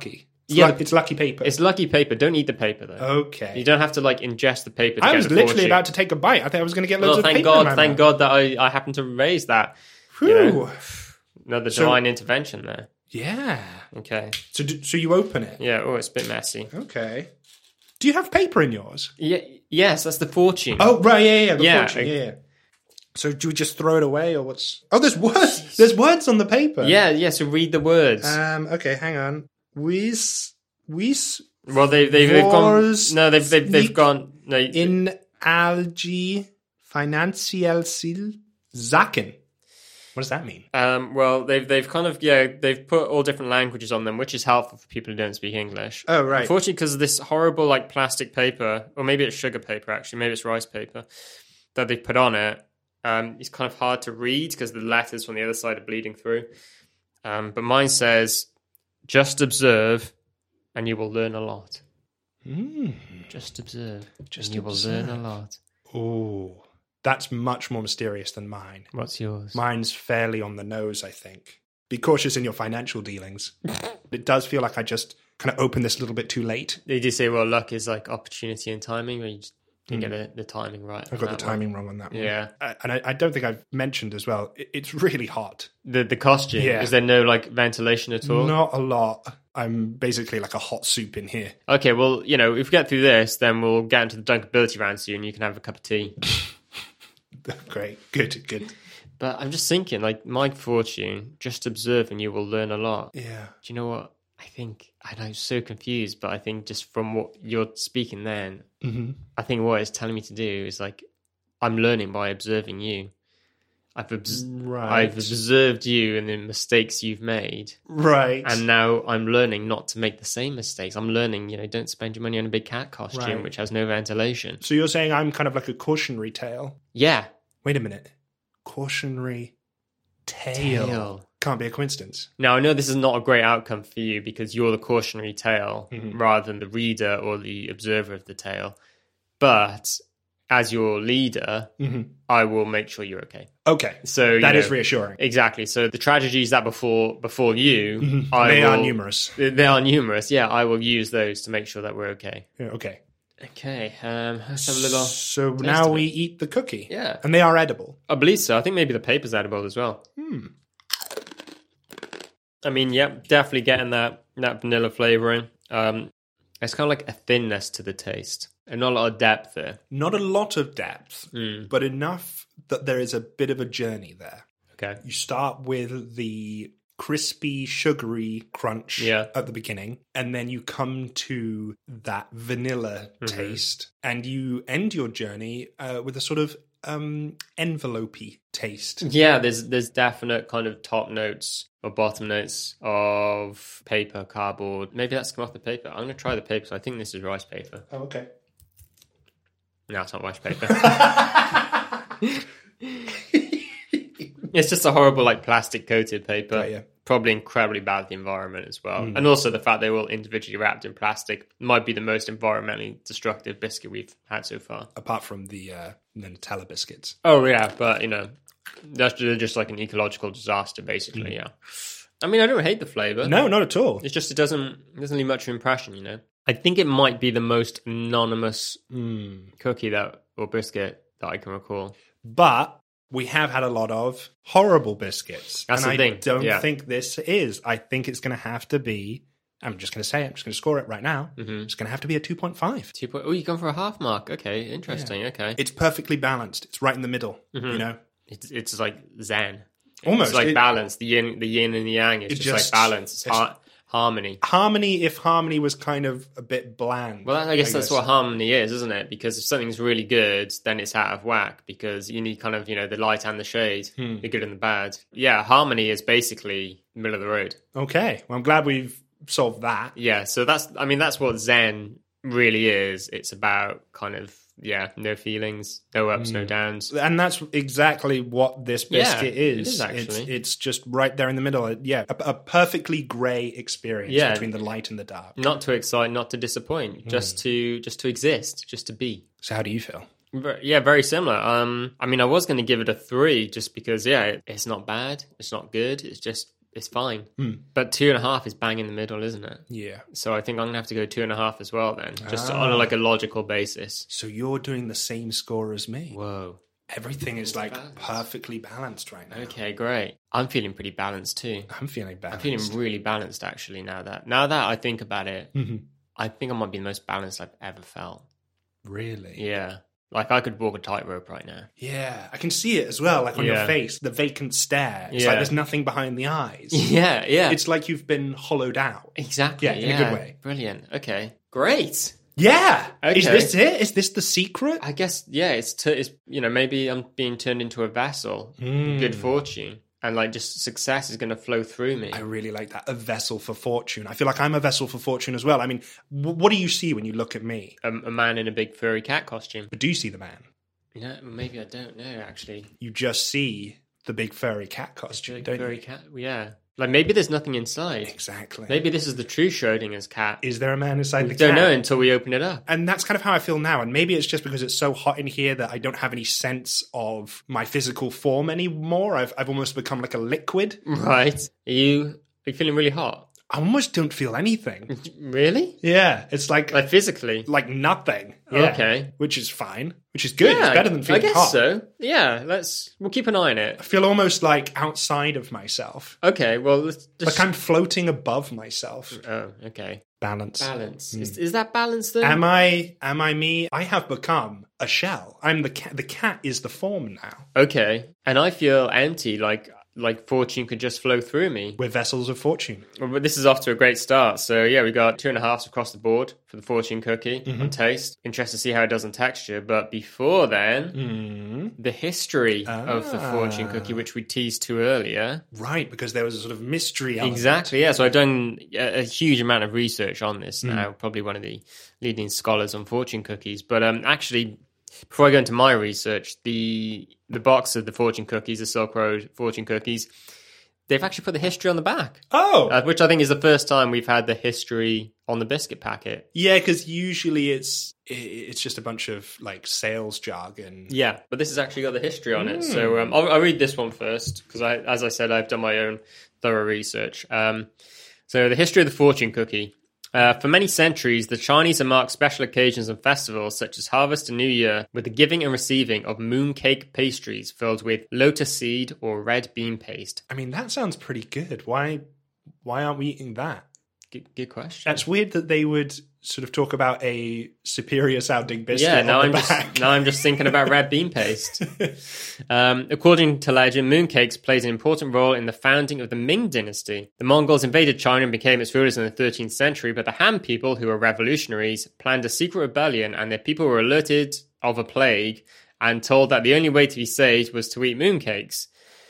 It's, Yeah, lu- it's lucky paper. It's lucky paper. Don't eat the paper though. Okay. You don't have to like ingest the paper. To I get was the literally fortune. about to take a bite. I think I was going to get loads Well, of thank paper in God, my thank mouth. God that I, I happened to raise that. Whew. You know, another So- divine intervention there. Yeah. Okay. So, do, so you open it. Yeah. Oh, it's a bit messy. Okay. Do you have paper in yours? Yeah. Yes, that's the fortune. Oh, right. Yeah, yeah. The Yeah. fortune, yeah, yeah. So do we just throw it away, or what's? Oh, there's words. There's words on the paper. Yeah. Yeah. So read the words. Um. Okay. Hang on. Wis. Wis. well, they they've, they've gone. Wars No, they've they've, they've Nick gone. No, In algi financial sil zaken. What does that mean? Um, well, they've they've kind of yeah they've put all different languages on them, which is helpful for people who don't speak English. Oh, right. Unfortunately, because of this horrible like plastic paper, or maybe it's sugar paper actually, maybe it's rice paper that they put on it. Um, it's kind of hard to read because the letters from the other side are bleeding through. Um, but mine says, "Just observe, and you will learn a lot." Mm. Just observe, Just and you observe. will learn a lot. Oh, that's much more mysterious than mine. What's yours? Mine's fairly on the nose, I think. Be cautious in your financial dealings. It does feel like I just kind of opened this a little bit too late. They do say, well, luck is like opportunity and timing, but you just didn't get the, the timing right. I on got the that one. timing wrong on that one. Yeah. I, and I, I don't think I've mentioned as well, it, it's really hot. The the costume. Yeah. Is there no like ventilation at all? Not a lot. I'm basically like a hot soup in here. Okay, well, you know, if we get through this, then we'll get into the dunkability round soon. You can have a cup of tea. Great. Good, good. But I'm just thinking, like, my fortune, just observe and you will learn a lot. Yeah. Do you know what? I think, I know, so confused, but I think just from what you're speaking then, Mm-hmm. I think what it's telling me to do is like, I'm learning by observing you. I've, obs- Right. I've observed you and the mistakes you've made. Right. And now I'm learning not to make the same mistakes. I'm learning, you know, don't spend your money on a big cat costume, Right. which has no ventilation. So you're saying I'm kind of like a cautionary tale? Yeah. Wait a minute. Cautionary tale. Tale. Can't be a coincidence. Now, I know this is not a great outcome for you because you're the cautionary tale Mhm. rather than the reader or the observer of the tale. But as your leader, Mm-hmm. I will make sure you're okay. Okay. So That you is know, reassuring. Exactly. So the tragedies that befall befall you, Mhm. I They will, are numerous. They are numerous. Yeah, I will use those to make sure that we're okay. Yeah, okay. Okay. Um, let's have a little. So taste now of we it. eat the cookie. Yeah. And they are edible. I believe so. I think maybe the paper's edible as well. Hmm. I mean, yep, definitely getting that that vanilla flavoring. Um, it's kind of like a thinness to the taste, and not a lot of depth there. Not a lot of depth, Mm. but enough that there is a bit of a journey there. Okay. You start with the crispy, sugary crunch Yeah. at the beginning, and then you come to that vanilla Mm-hmm. taste, and you end your journey uh, with a sort of um, envelope-y taste. Yeah, there's there's definite kind of top notes or bottom notes of paper, cardboard. Maybe that's come off the paper. I'm gonna try the paper. So I think this is rice paper. Oh, okay. No, it's not rice paper. It's just a horrible, like, plastic coated paper. Right, yeah. Probably incredibly bad for the environment as well. And also the fact they're all individually wrapped in plastic might be the most environmentally destructive biscuit we've had so far. Apart from the, uh, the Nutella biscuits. Oh, yeah, but, you know, that's ju- just like an ecological disaster, basically, yeah. I mean, I don't hate the flavour. No, not at all. It's just it doesn't, it doesn't leave much of an impression, you know? I think it might be the most anonymous Mm. cookie that or biscuit that I can recall. But we have had a lot of horrible biscuits. That's and the I thing, don't yeah. think this is. I think it's going to have to be, I'm just going to say it, I'm just going to score it right now. Mm-hmm. It's going to have to be a two point five. Two point, oh, you gone for a half mark. Okay, interesting. Okay. It's perfectly balanced. It's right in the middle, Mm-hmm. you know? It's, it's like zen. Almost. It's like It- balance. The yin, the yin and the yang. It's It just, just- like balance. It's, it's- har- harmony. Harmony, if harmony was kind of a bit bland. Well, I guess that's what harmony is, isn't it? Because if something's really good, then it's out of whack because you need kind of, you know, the light and the shade, Hmm. the good and the bad. Yeah, harmony is basically middle of the road. Okay, well, I'm glad we've solved that. Yeah, so that's, I mean, that's what Zen really is. It's about kind of, yeah, no feelings, no ups, Hmm. no downs. And that's exactly what this Yeah, biscuit it is. is actually. It's, it's just right there in the middle. Yeah, a, a perfectly grey experience Yeah. between the light and the dark. Not to excite, not to disappoint, just to just to exist, just to be. So how do you feel? Ver- Yeah, very similar. Um, I mean, I was going to give it a three just because, yeah, it, it's not bad, it's not good, it's just it's fine. But two and a half is bang in the middle, isn't it? Yeah. So I think I'm going to have to go two and a half as well then, just Ah. on a, like a logical basis. So you're doing the same score as me. Whoa. Everything is like Balanced. perfectly balanced right now. Okay, great. I'm feeling pretty balanced too. I'm feeling I'm balanced. feeling really balanced actually now that now that I think about it. Mm-hmm. I think I might be the most balanced I've ever felt. Really? Yeah. Like I could walk a tightrope right now. Yeah, I can see it as well, like on Yeah. your face, the vacant stare. It's Yeah. like there's nothing behind the eyes. Yeah, yeah. It's like you've been hollowed out. exactly. Yeah, in a good way. Brilliant. Okay. Great. Yeah. Is Okay. this it? Is this the secret? I guess yeah, it's t- it's you know, maybe I'm being turned into a vessel. Hmm. Good fortune. And like just success is going to flow through me. I really like that. A vessel for fortune. I feel like I'm a vessel for fortune as well. I mean, w- what do you see when you look at me? A, a man in a big furry cat costume. But do you see the man? Yeah, maybe I don't know actually. You just see the big furry cat costume, Big don't furry you? cat. Yeah. Like maybe there's nothing inside. Exactly. Maybe this is the true Schrodinger's cat. Is there a man inside We the don't cat? know until we open it up. And that's kind of how I feel now. And maybe it's just because it's so hot in here that I don't have any sense of my physical form anymore. I've I've almost become like a liquid. Right. Are you are you feeling really hot? I almost don't feel anything. Really? Yeah, it's like Like physically? like nothing. Yeah. Okay. Which is fine. Which is good. Yeah, It's better than feeling I guess hot. so. Yeah, let's we'll keep an eye on I it. feel almost like outside of myself. Okay, well let's just Like I'm floating above myself. Oh, okay. Balance. Balance. Is, is that balance then? Am I am I me? I have become a shell. I'm the cat. The cat is the form now. Okay. And I feel empty, like like fortune could just flow through me. We're vessels of fortune. Well, but this is off to a great start. So yeah, we got two and a halves across the board for the fortune cookie Mm-hmm. on taste. Interested to see how it does on texture. But before then, Mm-hmm. the history of the fortune Ah. cookie, which we teased to earlier. Right, because there was a sort of mystery element. Exactly, yeah. So I've done a, a huge amount of research on this Mm. now, probably one of the leading scholars on fortune cookies. But um, actually, before I go into my research, the the box of the fortune cookies, the Silk Road fortune cookies, they've actually put the history on the back, Oh, uh, which I think is the first time we've had the history on the biscuit packet. yeah, because usually it's i- it's just a bunch of like sales jargon. Yeah, but this has actually got the history on it. Hmm. So um, I'll, I'll read this one first because, I, as I said, I've done my own thorough research. Um, so the history of the fortune cookie. Uh, for many centuries, the Chinese have marked special occasions and festivals such as Harvest and New Year with the giving and receiving of mooncake pastries filled with lotus seed or red bean paste. I mean, that sounds pretty good. Why why aren't we eating that? Good, good question. That's weird that they would sort of talk about a superior sounding biscuit. Yeah, on now the I'm back. just now I'm just thinking about red bean paste. Um, according to legend, mooncakes played an important role in the founding of the Ming Dynasty. The Mongols invaded China and became its rulers in the thirteenth century, but the Han people, who were revolutionaries, planned a secret rebellion, and their people were alerted of a plague and told that the only way to be saved was to eat mooncakes.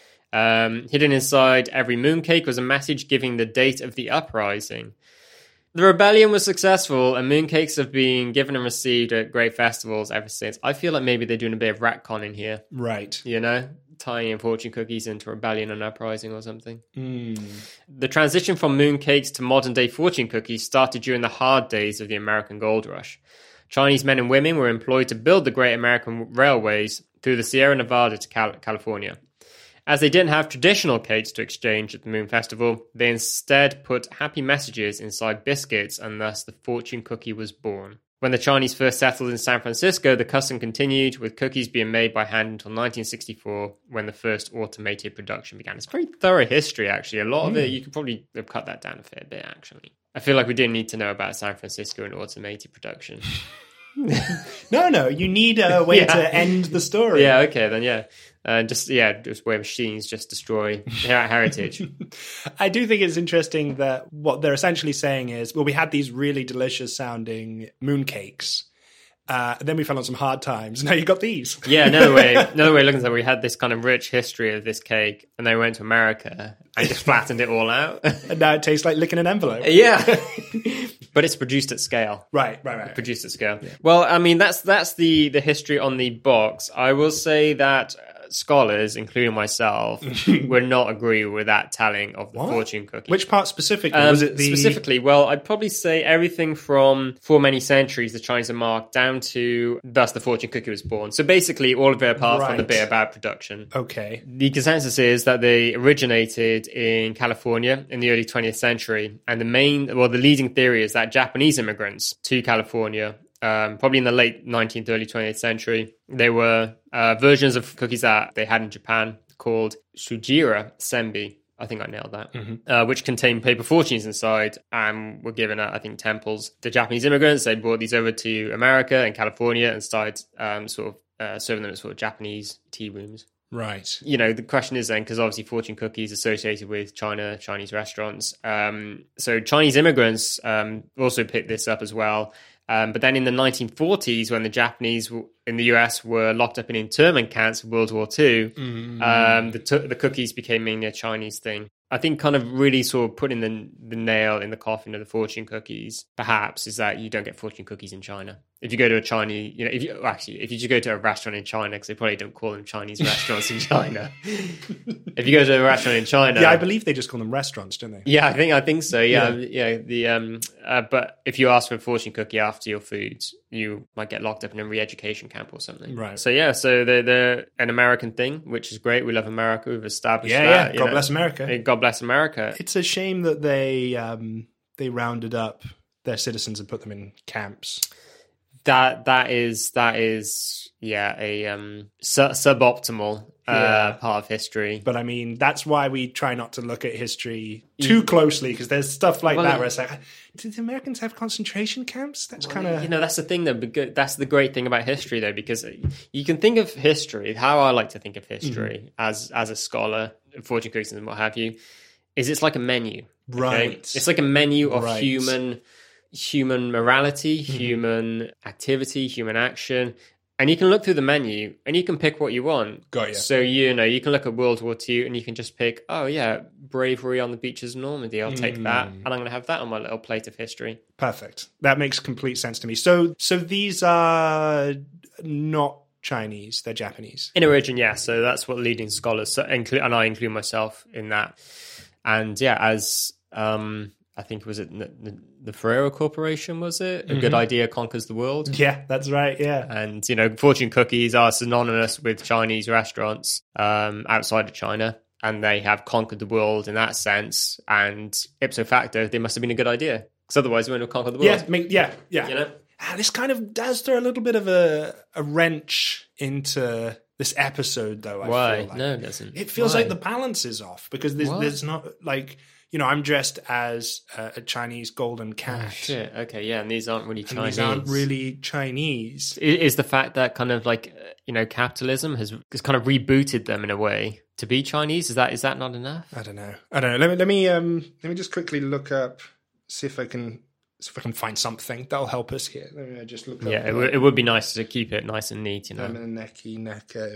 Um, hidden inside every mooncake was a message giving the date of the uprising. The rebellion was successful, and mooncakes have been given and received at great festivals ever since. I feel like maybe they're doing a bit of retcon in here, Right. you know, tying in fortune cookies into rebellion and uprising or something. Mm. The transition from mooncakes to modern-day fortune cookies started during the hard days of the American Gold Rush. Chinese men and women were employed to build the Great American Railways through the Sierra Nevada to Cal- California. As they didn't have traditional cakes to exchange at the Moon Festival, they instead put happy messages inside biscuits, and thus the fortune cookie was born. When the Chinese first settled in San Francisco, the custom continued, with cookies being made by hand until nineteen sixty-four, when the first automated production began. It's a very thorough history, actually. A lot of it, you could probably have cut that down a fair bit, actually. I feel like we didn't need to know about San Francisco and automated production. No, no, you need a way Yeah. to end the story. Yeah, okay, then yeah. Uh, just, yeah, just where machines just destroy her- heritage. I do think it's interesting that what they're essentially saying is, well, we had these really delicious sounding mooncakes. Uh, and then we fell on some hard times. Now you got these. Yeah, another way, another way of looking at it, we had this kind of rich history of this cake, and then we went to America and just flattened it all out. And now it tastes like licking an envelope. Yeah, but it's produced at scale. Right, right, right. Produced at scale. Well, I mean, that's that's the the history on the box. I will say that uh, scholars, including myself, would not agree with that telling of the What? fortune cookie. Which part specifically? Um, was it the Specifically, well, I'd probably say everything from for many centuries the Chinese are marked down to thus the fortune cookie was born. So basically, all of it apart from the Right. bit about production. Okay. The consensus is that they originated in California in the early twentieth century, and the main, well, the leading theory is that Japanese immigrants to California, um, probably in the late nineteenth, early twentieth century, they were uh, versions of cookies that they had in Japan called Shujira Senbi. I think I nailed that, Mm-hmm. uh, which contained paper fortunes inside and were given at, I think, temples. The Japanese immigrants, they brought these over to America and California and started um, sort of uh, serving them at sort of Japanese tea rooms. Right. You know, the question is then, because obviously fortune cookies associated with China, Chinese restaurants. Um, so Chinese immigrants um, also picked this up as well. Um, but then in the nineteen forties, when the Japanese w- in the U S were locked up in internment camps for World War Two, Mm. um, the, t- the cookies became mainly a Chinese thing. I think kind of really sort of putting the, the nail in the coffin of the fortune cookies, perhaps, is that you don't get fortune cookies in China. If you go to a Chinese, you know, if you well, actually, if you just go to a restaurant in China, because they probably don't call them Chinese restaurants in China. If you go to a restaurant in China, Yeah, I believe they just call them restaurants, don't they? yeah, I think I think so. Yeah, Yeah. yeah. The um, uh, but if you ask for a fortune cookie after your food, you might get locked up in a re-education camp or something. Right. So yeah, so they're they're an American thing, which is great. We love America. We've established Yeah, that. yeah. you God know. bless America. God bless America. It's a shame that they um, they rounded up their citizens and put them in camps. That that is that is yeah a um su- suboptimal uh, Yeah. part of history. But I mean, that's why we try not to look at history too closely, because there's stuff like Well, that where it's like, did the Americans have concentration camps? That's kind of You know, that's the thing, though. Because that's the great thing about history, though, because you can think of history. How I like to think of history Mm-hmm. as as a scholar, fortune cookies and what have you, is it's like a menu. okay? Right. It's like a menu of Right. human human morality, Mm-hmm. human activity, human action. And you can look through the menu and you can pick what you want. Got ya. So, you know, you can look at World War Two and you can just pick, oh, yeah, bravery on the beaches of Normandy. I'll take that. Mm. And I'm going to have that on my little plate of history. perfect. That makes complete sense to me. So, so these are not Chinese; they're Japanese. In origin, yeah. So that's what leading scholars, so inclu- and I include myself in that. And yeah, as um, I think, was it the, the Ferrero Corporation, was it? A good idea conquers the world. Yeah, that's right. Yeah. And, you know, fortune cookies are synonymous with Chinese restaurants um, outside of China. And they have conquered the world in that sense. And ipso facto, they must have been a good idea. Because otherwise, we wouldn't have conquered the world. Yeah, make, yeah, yeah. You know? Ah, this kind of does throw a little bit of a, a wrench into this episode, though. I Why? feel like. No, it doesn't. It feels Why? like the balance is off because there's, What? there's not like, you know, I'm dressed as a, a Chinese golden cat. Oh, Shit. Okay, yeah. And these aren't really And Chinese. these aren't really Chinese. I- Is the fact that kind of like, uh, you know, capitalism has, has kind of rebooted them in a way to be Chinese? Is that is that not enough? I don't know. I don't know. Let me let me um let me just quickly look up, see if I can see if I can find something that'll help us here. Let me just look up. Yeah, it, w- it would be nice to keep it nice and neat, you know. Maneki Neko.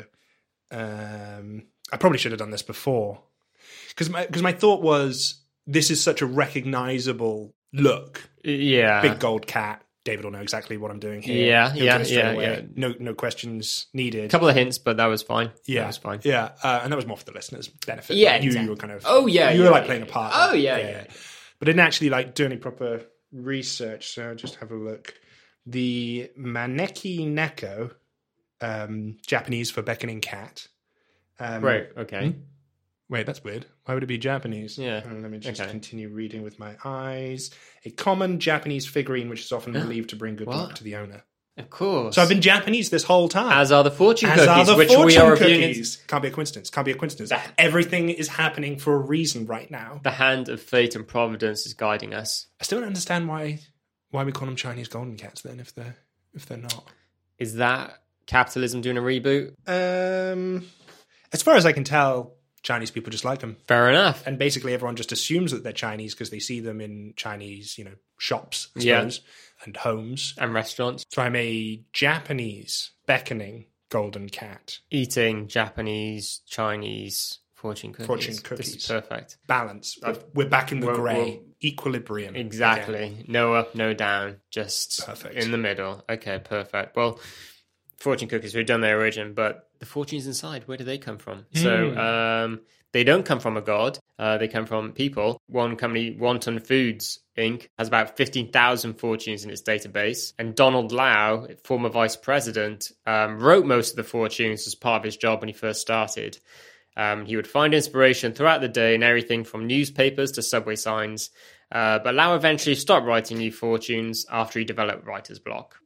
Um, I probably should have done this before because my because my thought was this is such a recognizable look. Yeah. Big gold cat. David will know exactly what I'm doing here. Yeah, He'll yeah, get it straight yeah, away. yeah. No, no questions needed. A couple of hints, but that was fine. Yeah, That was fine. Yeah, uh, and that was more for the listeners' benefit. Yeah, Like, you, exactly. you were kind of. Oh, yeah, you were yeah, like yeah, playing a yeah. part. Oh, yeah, yeah. But I didn't actually like do any proper research, so I'll just have a look. The Maneki Neko, um, Japanese for beckoning cat. Um, Right, okay. Wait, that's weird. Why would it be Japanese? Yeah, Uh, let me just okay. continue reading with my eyes. A common Japanese figurine, which is often believed to bring good luck What? to the owner. Of course. So I've been Japanese this whole time. As are the fortune As cookies, are the which fortune we are reviewing. in cookies. Can't be a coincidence. Can't be a coincidence. That- Everything is happening for a reason right now. The hand of fate and providence is guiding us. I still don't understand why why we call them Chinese golden cats then if they're if they're not. Is that capitalism doing a reboot? Um, as far as I can tell, Chinese people just like them. Fair enough. And basically everyone just assumes that they're Chinese because they see them in Chinese, you know, shops, I Yeah. suppose, and homes. And restaurants. So I'm a Japanese beckoning golden cat. Eating Japanese, Chinese fortune cookies. Fortune This cookies. is perfect. Balance. We're, we're back in the We're- grey. we're- Equilibrium. Exactly. again. No up, no down. Just Perfect. in the middle. Okay, perfect. Well, fortune cookies who've done their origin, but the fortunes inside, where do they come from? Mm. So um, they don't come from a god. Uh, they come from people. One company, Wonton Foods Incorporated, has about fifteen thousand fortunes in its database. And Donald Lau, former vice president, um, wrote most of the fortunes as part of his job when he first started. Um, he would find inspiration throughout the day in everything from newspapers to subway signs. Uh, but Lau eventually stopped writing new fortunes after he developed writer's block.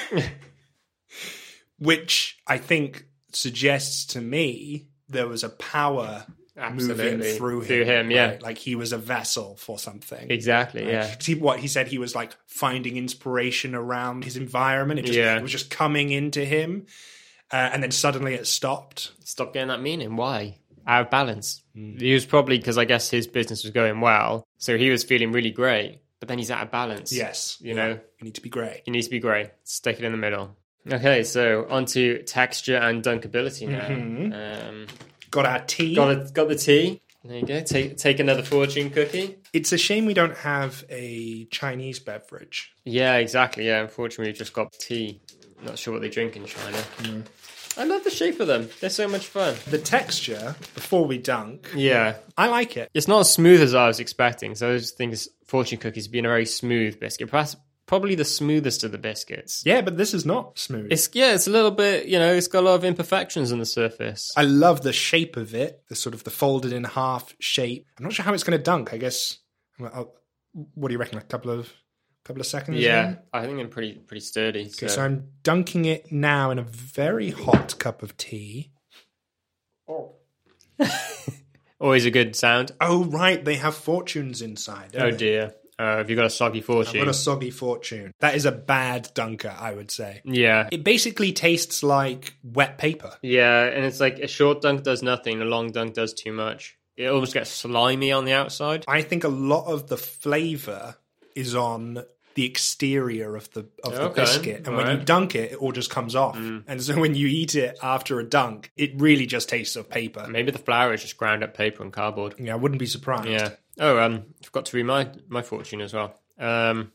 Which I think suggests to me there was a power Absolutely. moving through him. Through him, yeah. Right? Like he was a vessel for something. Exactly, right? yeah. See what he said, he was like finding inspiration around his environment. It, just, yeah. it was just coming into him. Uh, and then suddenly it stopped. Stopped getting that meaning. Why? Out of balance. Mm. He was probably, because I guess his business was going well, so he was feeling really great. But then he's out of balance. Yes. You yeah. know? You need to be great. You need to be great. Stick it in the middle. Okay, so on to texture and dunkability now. Mm-hmm. Um, got our tea. Got, a, got the tea. There you go. Take take another fortune cookie. It's a shame we don't have a Chinese beverage. Yeah, exactly. Yeah, unfortunately, we've just got tea. Not sure what they drink in China. Mm. I love the shape of them. They're so much fun. The texture, before we dunk, yeah, I like it. It's not as smooth as I was expecting. So I just think fortune cookies being a very smooth biscuit. Perhaps probably the smoothest of the biscuits. Yeah, but this is not smooth. It's yeah, it's a little bit, you know, it's got a lot of imperfections on the surface. I love the shape of it, the sort of the folded in half shape. I'm not sure how it's going to dunk. I guess. I'll, what do you reckon? A couple of couple of seconds? Yeah, in? I think they're pretty pretty sturdy. Okay, so. so so I'm dunking it now in a very hot cup of tea. Oh. Always a good sound. Oh right, they have fortunes inside. Oh they? dear. Uh, have you got a soggy fortune? I've got a soggy fortune. That is a bad dunker, I would say. Yeah. It basically tastes like wet paper. Yeah, and it's like a short dunk does nothing, a long dunk does too much. It almost gets slimy on the outside. I think a lot of the flavour is on the exterior of the of the okay. biscuit. And all when right. you dunk it, it all just comes off. Mm. And so when you eat it after a dunk, it really just tastes of paper. Maybe the flour is just ground up paper and cardboard. Yeah, I wouldn't be surprised. Yeah. Oh, um, I forgot to read my, my fortune as well. Um,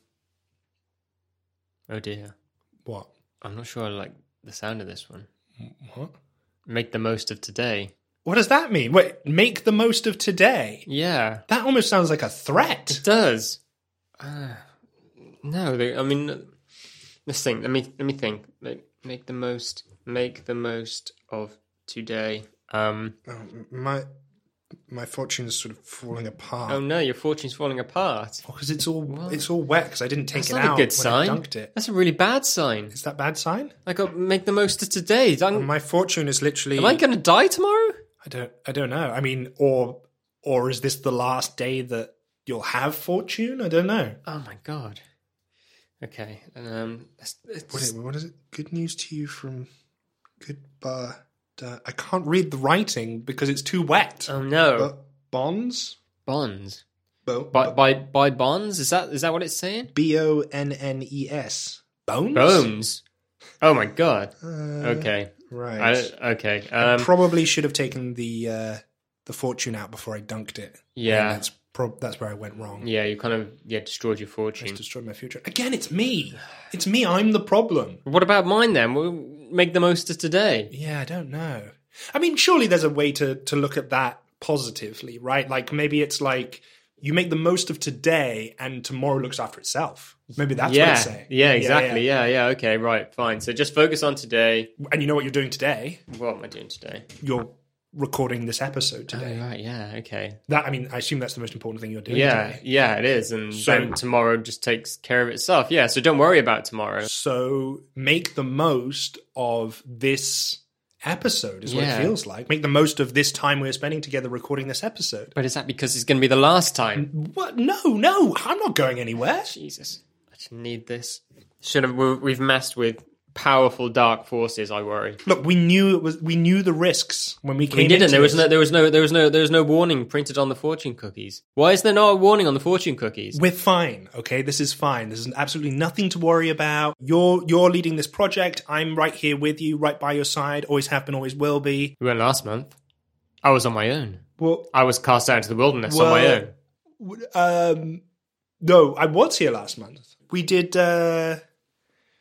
oh dear. What? I'm not sure I like the sound of this one. What? Make the most of today. What does that mean? Wait, make the most of today? Yeah. That almost sounds like a threat. It does. Uh, no, they, I mean, let's think. Let me let me think. Make, make the most. Make the most of today. Um, oh, my my fortune is sort of falling apart. Oh no, your fortune's falling apart. Because it's all what? it's all wet because I didn't take That's it not out a good when sign. I dunked it. That's a really bad sign. Is that a bad sign? I got make the most of today. Well, my fortune is literally. Am I going to die tomorrow? I don't. I don't know. I mean, or or is this the last day that you'll have fortune? I don't know. Oh my god. Okay. Um. It's, it's... What, is, what is it? Good news to you from Goodbye. Uh, I can't read the writing because it's too wet. Oh no. But bonds. Bonds. Bo- by by by bonds. Is that is that what it's saying? B O N N E S. Bones. Bones. Oh my god. Uh, okay. Right. I, okay. Um, I probably should have taken the uh, the fortune out before I dunked it. Yeah. And that's pro- that's where I went wrong. Yeah, you kind of yeah destroyed your I fortune. just destroyed my future. Again, it's me. It's me. I'm the problem. What about mine then? We'll make the most of today. Yeah, I don't know. I mean, surely there's a way to to look at that positively, right? Like maybe it's like you make the most of today and tomorrow looks after itself. Maybe that's yeah. what it's saying. Yeah, exactly. Yeah, yeah. yeah. Okay, right, fine. So just focus on today. And you know what you're doing today? What am I doing today? You're recording this episode today. Oh, right, yeah, okay. That I mean, I assume that's the most important thing you're doing Yeah, today. yeah, it is. And So- then tomorrow just takes care of itself. Yeah, so don't worry about tomorrow. So make the most of this episode is what Yeah. it feels like. Make the most of this time we're spending together recording this episode. But is that because it's going to be the last time? What? No, no, I'm not going anywhere. Jesus, I just need this. Should have. we- We've messed with powerful dark forces. I worry. Look, we knew it was. We knew the risks when we came. We didn't. into There was this. no. There was no. There was no. There was no warning printed on the fortune cookies. Why is there not a warning on the fortune cookies? We're fine, okay? This is fine. There's absolutely nothing to worry about. You're you're leading this project. I'm right here with you, right by your side. Always have been, always will be. We went last month. I was on my own. Well, I was cast out into the wilderness on my Well- own. um, no, I was here last month. We did. Uh,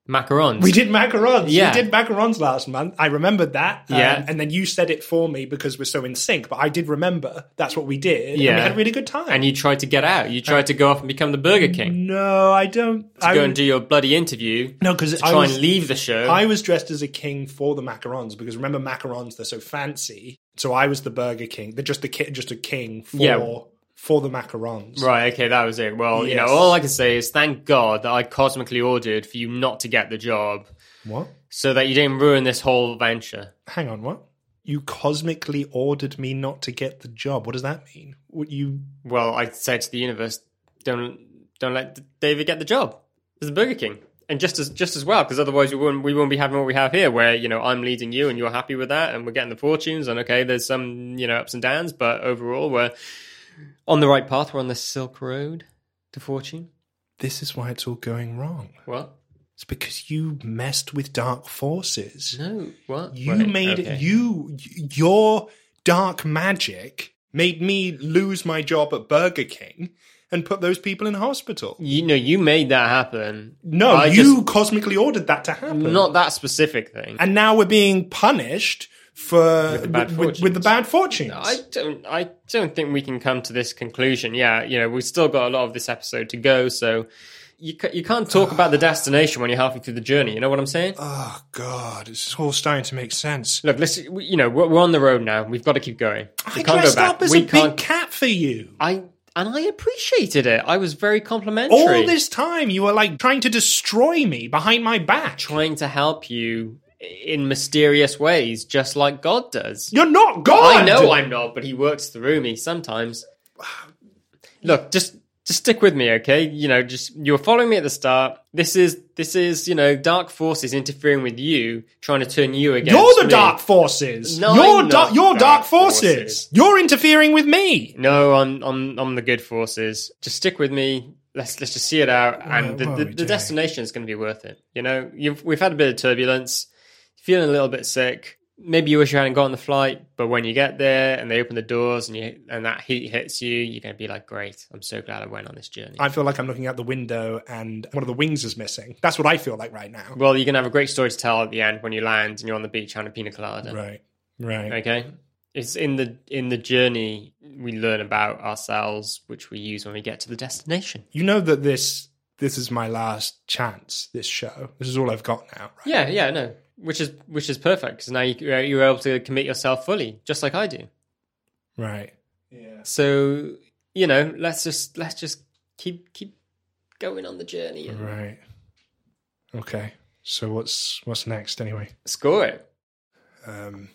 Macarons. We did macarons. Yeah. We did macarons last month. I remembered that. Um, Yeah. And then you said it for me because we're so in sync. But I did remember that's what we did. Yeah. And we had a really good time. And you tried to get out. You tried to go off and become the Burger King. No, I don't. To I, go and do your bloody interview. No, because to I try was, and leave the show. I was dressed as a king for the macarons because remember macarons, they're so fancy. So I was the Burger King. They're just the ki- just a king for Yeah. for the macarons. Right, okay, that was it. Well, you know, Yes. all I can say is thank God that I cosmically ordered for you not to get the job What? so that you didn't ruin this whole venture. Hang on, what? You cosmically ordered me not to get the job. What does that mean? What you? Well, I said to the universe, don't don't let David get the job as the Burger King. And just as just as well, because otherwise we wouldn't we wouldn't be having what we have here, where you know I'm leading you and you're happy with that, and we're getting the fortunes, and okay, there's some you know ups and downs, but overall we're on the right path. We're on the Silk Road to fortune. This is why it's all going wrong. What? It's because you messed with dark forces. No. What? You Wait, made okay. you your dark magic made me lose my job at Burger King and put those people in hospital. You know, you made that happen. No, I you just- cosmically ordered that to happen. not that specific thing. and now we're being punished for With the bad with, with, with the bad fortunes. I don't. I don't think we can come to this conclusion. Yeah, you know, we've still got a lot of this episode to go, so you ca- you can't talk about the destination when you're halfway through the journey. You know what I'm saying? Oh God, it's all starting to make sense. Look, let's. we- You know, we're, we're on the road now. We've got to keep going. We I can't go dressed back. up as we a big can't. cat for you. I and I appreciated it. I was very complimentary. All this time, you were like trying to destroy me behind my back. trying to help you in mysterious ways, just like God does. You're not God. I know I'm not, but he works through me sometimes. Look, just just stick with me, okay? You know, just you were following me at the start. This is this is you know dark forces interfering with you, trying to turn you against You're the me. dark forces. No, you're I'm da- not you're dark dark forces. forces. You're interfering with me. No, I'm I'm I'm the good forces. Just stick with me. Let's let's just see it out, and What- the, what the, are we the doing? destination is going to be worth it. You know, you've we've had a bit of turbulence, feeling a little bit sick. Maybe you wish you hadn't got on the flight, but when you get there and they open the doors and you and that heat hits you, you're going to be like, "Great! I'm so glad I went on this journey." I feel like I'm looking out the window and one of the wings is missing. That's what I feel like right now. Well, you're going to have a great story to tell at the end when you land and you're on the beach having a pina colada. Right, right. Okay, it's in the in the journey we learn about ourselves, which we use when we get to the destination. You know that this this is my last chance. This show. This is all I've got now. Right? Yeah, yeah, no, which is which is perfect because now you, you're able to commit yourself fully, just like I do. Right. Yeah. So you know, let's just let's just keep keep going on the journey and Right. Okay. So what's what's next anyway? score it. Um.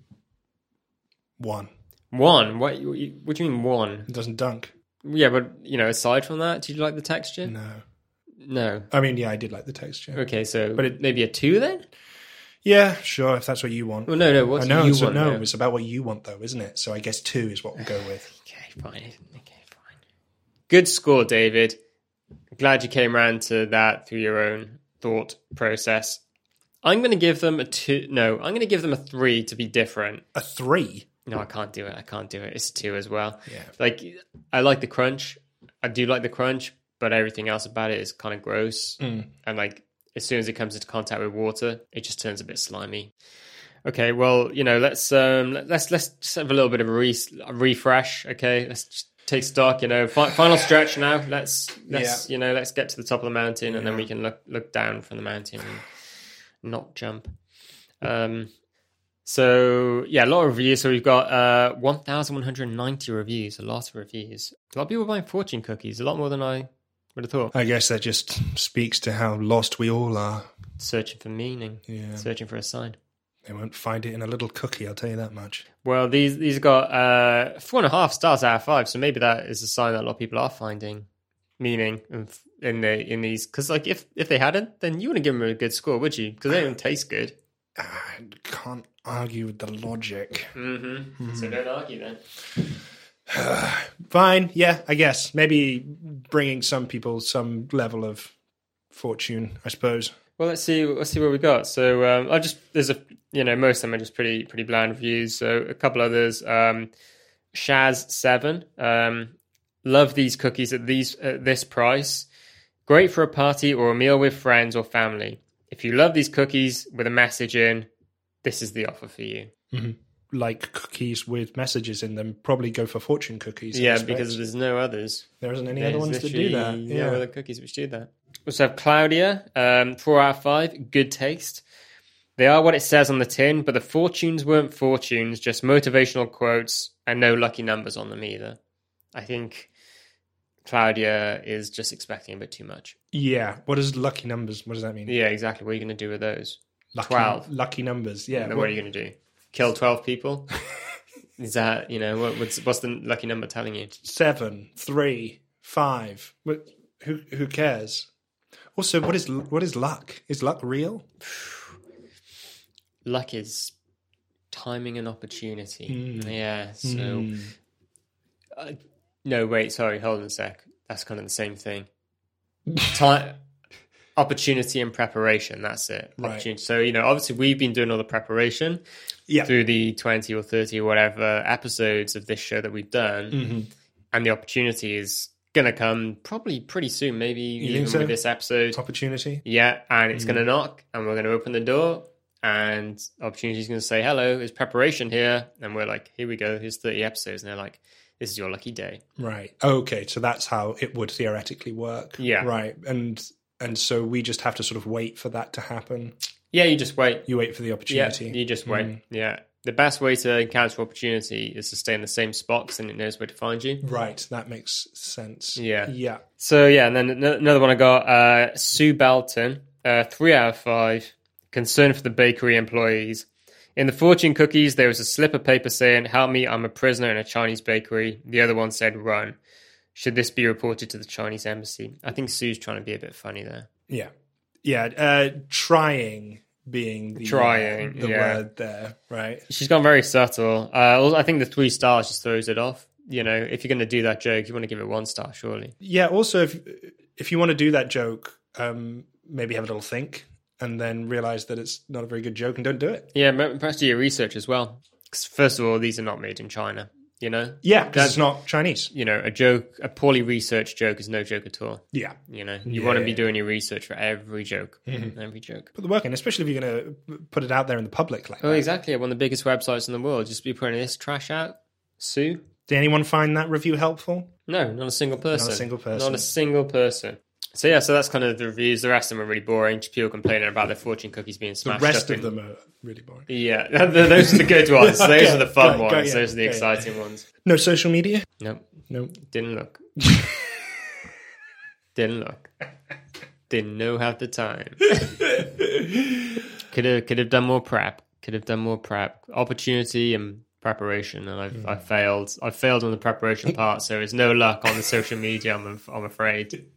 One. One. What? you- What do you mean one? It doesn't dunk. Yeah, but you know, aside from that, did you like the texture? No. No. I mean, yeah, I did like the texture. Okay, so But it- maybe a two then? Yeah, sure. If that's what you want. Well, no, no. What I do know. you so want? no, now? it's about what you want, though, isn't it? So I guess two is what we'll go with. Okay, fine. Okay, fine. Good score, David. Glad you came around to that through your own thought process. I'm going to give them a two. No, I'm going to give them a three to be different. A three. No, I can't do it. I can't do it. It's a two as well. Yeah. Like, I like the crunch. I do like the crunch, but everything else about it is kind of gross. Mm. And like, as soon as it comes into contact with water, it just turns a bit slimy. Okay, well, you know, let's um, let- let's let's just have a little bit of a, re- a refresh. Okay, let's just take stock. You know, fi- final stretch now. Let's let's you know let's get to the top of the mountain, and then we can look look down from the mountain and not jump. Um, so yeah, a lot of reviews. So we've got uh one thousand one hundred ninety reviews. A lot of reviews. A lot of people buying fortune cookies. A lot more than I would have thought. I guess that just speaks to how lost we all are. Searching for meaning. Yeah. Searching for a sign. They won't find it in a little cookie, I'll tell you that much. Well, these these got uh, four and a half stars out of five, so maybe that is a sign that a lot of people are finding meaning in in, the, in these. Because like if if they hadn't, then you wouldn't give them a good score, would you? Because they don't taste good. I can't argue with the logic. Mm-hmm. So don't argue then. Fine, yeah, I guess. Maybe bringing some people some level of fortune, I suppose. Well, let's see. Let's see what we got. So um, I just there's a you know most of them are just pretty pretty bland reviews. So a couple others. Um, Shaz seven. Um, love these cookies at these at this price. Great for a party or a meal with friends or family. if you love these cookies with a message in, this is the offer for you. Mm-hmm. Like cookies with messages in them, probably go for fortune cookies. Yeah, because there's no others. There isn't any There's other ones that do that. No Yeah. other cookies which do that. We also have Claudia, um, four out of five, good taste. They are what it says on the tin, but the fortunes weren't fortunes, just motivational quotes and no lucky numbers on them either. I think Claudia is just expecting a bit too much. Yeah. What is lucky numbers? What does that mean? Yeah, exactly. What are you going to do with those? Lucky, twelve. Lucky numbers. Yeah. And then what are you going to do? Kill twelve people? Is that, you know, what, what's, what's the lucky number telling you? Seven, three, five. What, who who cares? Also, what is what is luck? Is luck real? Luck is timing and opportunity. Mm. Yeah, so... Mm. Uh, no, wait, sorry, hold on a sec. That's kind of the same thing. Time, opportunity and preparation, that's it. Right. Opportunity. So, you know, obviously we've been doing all the preparation Yeah. through the twenty or thirty or whatever episodes of this show that we've done. Mm-hmm. And the opportunity is going to come probably pretty soon, maybe even think so? with this episode. Opportunity. Yeah, and it's Mm. going to knock, and we're going to open the door, and opportunity is going to say, hello, there's preparation here. And we're like, here we go, here's thirty episodes. And they're like, this is your lucky day. Right. Okay. So that's how it would theoretically work. Yeah. Right. And and so we just have to sort of wait for that to happen. Yeah, you just wait. You wait for the Yeah, opportunity. you just wait. Mm. Yeah. The best way to encounter opportunity is to stay in the same spot, because then it knows where to find you. Right. That makes sense. Yeah. Yeah. So, yeah, and then an- another one I got, uh, Sue Belton, uh, three out of five, concern for the bakery employees. In the fortune cookies, there was a slip of paper saying, help me, I'm a prisoner in a Chinese bakery. The other one said, run. Should this be reported to the Chinese embassy? I think Sue's trying to be a bit funny there. Yeah. Yeah. Uh, trying being the, Trying, uh, the yeah. word there. Right. She's gone very subtle. Uh, also, I think the three stars just throws it off. You know, if you're going to do that joke, you want to give it one star, surely. Yeah. Also, if if you want to do that joke, um, maybe have a little think and then realize that it's not a very good joke and don't do it. Yeah, perhaps do your research as well. 'Cause first of all, these are not made in China, you know? Yeah, because That's- it's not Chinese. You know, a joke, a poorly researched joke is no joke at all. Yeah. You know, you Yeah. want to be doing your research for every joke. Mm-hmm. Every joke. Put the work in, especially if you're going to put it out there in the public like Oh, that. exactly. One of the biggest websites in the world. Just be putting this trash out. Sue? Did anyone find that review helpful? No, not a single person. single person. Not a single person. So yeah, so that's kind of the reviews. The rest of them are really boring. Just people complaining about their fortune cookies being The smashed rest up of in- them are really boring. Yeah, those are the good ones. Those Okay, are the fun go- go, ones. yeah, Those are the go, yeah. exciting ones. No social media? Nope, No. didn't look. Didn't look. Didn't know how the time. Could have could have done more prep. Could have done more prep. Opportunity and preparation, and I've Mm. I failed. I failed on the preparation part, so it's no luck on the social media. I'm I'm afraid.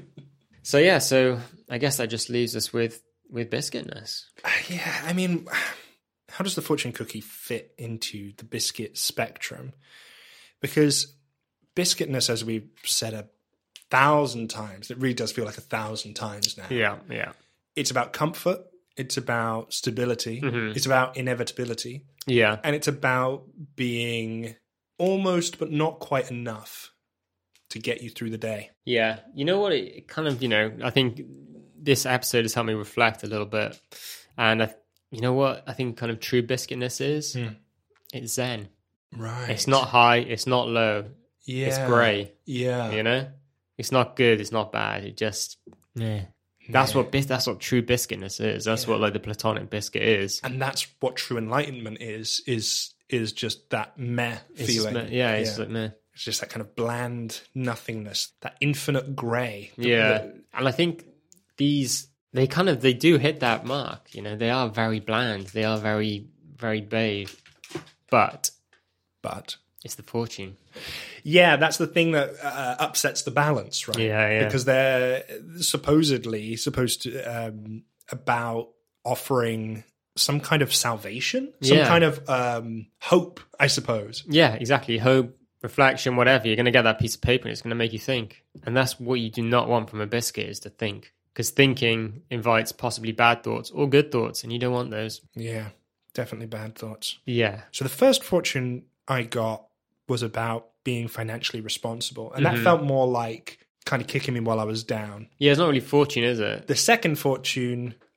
So yeah, so I guess that just leaves us with with biscuitness. Yeah, I mean, how does the fortune cookie fit into the biscuit spectrum? Because biscuitness, as we've said a thousand times, it really does feel like a thousand times now. Yeah, yeah, It's about comfort. It's about stability. Mhm. It's about inevitability. yeah. And it's about being almost but not quite enough to get you through the day. Yeah, you know what? It, it kind of, you know, I think this episode has helped me reflect a little bit, and I, you know what? I think kind of true biscuitness is Hmm. it's zen. Right. It's not high, it's not low, Yeah. it's grey. Yeah. You know, it's not good, it's not bad. It just, yeah. That's what bis- that's what true biscuitness is. That's Yeah. what like the platonic biscuit is. And that's what true enlightenment is, is is just that meh It's just feeling. meh- yeah, it's yeah. like meh. It's just that kind of bland nothingness, that infinite grey. The- Yeah, the- and I think these they kind of they do hit that mark. You know, they are very bland. They are very very babe, but but it's the fortune. yeah, that's the thing that uh, upsets the balance, right? Yeah, yeah. Because they're supposedly supposed to um, about offering some kind of salvation, some Yeah. kind of um, hope, I suppose. Yeah, exactly. Hope, reflection, whatever. You're going to get that piece of paper and it's going to make you think. And that's what you do not want from a biscuit, is to think. Because thinking invites possibly bad thoughts or good thoughts, and you don't want those. Yeah, definitely bad thoughts. Yeah. So the first fortune I got was about being financially responsible, and Mm-hmm. that felt more like kind of kicking me while I was down. Yeah, it's not really fortune, is it? The second fortune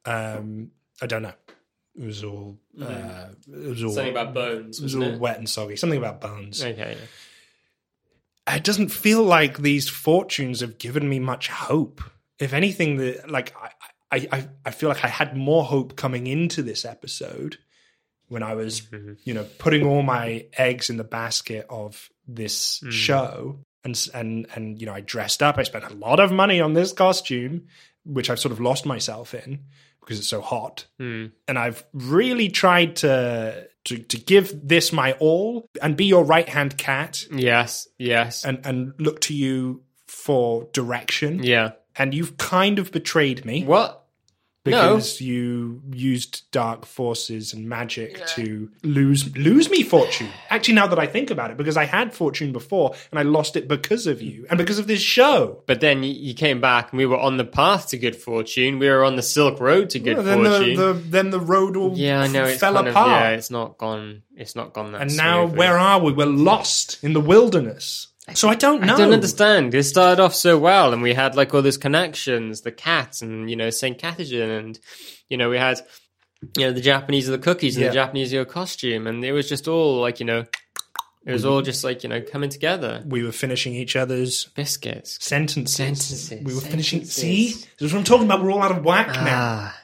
Um, I don't know. It was all. Uh, it was all Something about bones. It was wasn't all it? wet and soggy. Something about bones. Okay. It doesn't feel like these fortunes have given me much hope. If anything, the like I, I, I, I feel like I had more hope coming into this episode when I was, mm-hmm. you know, putting all my eggs in the basket of this mm. show, and and and you know, I dressed up. I spent a lot of money on this costume, which I've sort of lost myself in because it's so hot, mm. and I've really tried to. To, to give this my all and be your right-hand cat. Yes, yes. And and look to you for direction. Yeah. And you've kind of betrayed me. What? Because no. you used dark forces and magic yeah. to lose lose me fortune. Actually, now that I think about it, because I had fortune before and I lost it because of you and because of this show. But then you came back and we were on the path to good fortune. We were on the Silk Road to good well, then fortune. The, the, then the road all yeah, I know, f- it's fell kind apart. Of, yeah, it's not gone. It's not gone that. And now, smoothly. where are we? We're lost in the wilderness. So I don't know. I don't understand. It started off so well, and we had like all those connections, the cat, and you know Saint Catherine, and you know we had you know the Japanese of the cookies and yeah. the Japanese of your costume, and it was just all like you know, it was all just like you know coming together. We were finishing each other's biscuits, sentences. Sentences. We were sentences. finishing. See, this is what I'm talking about. We're all out of whack ah. now.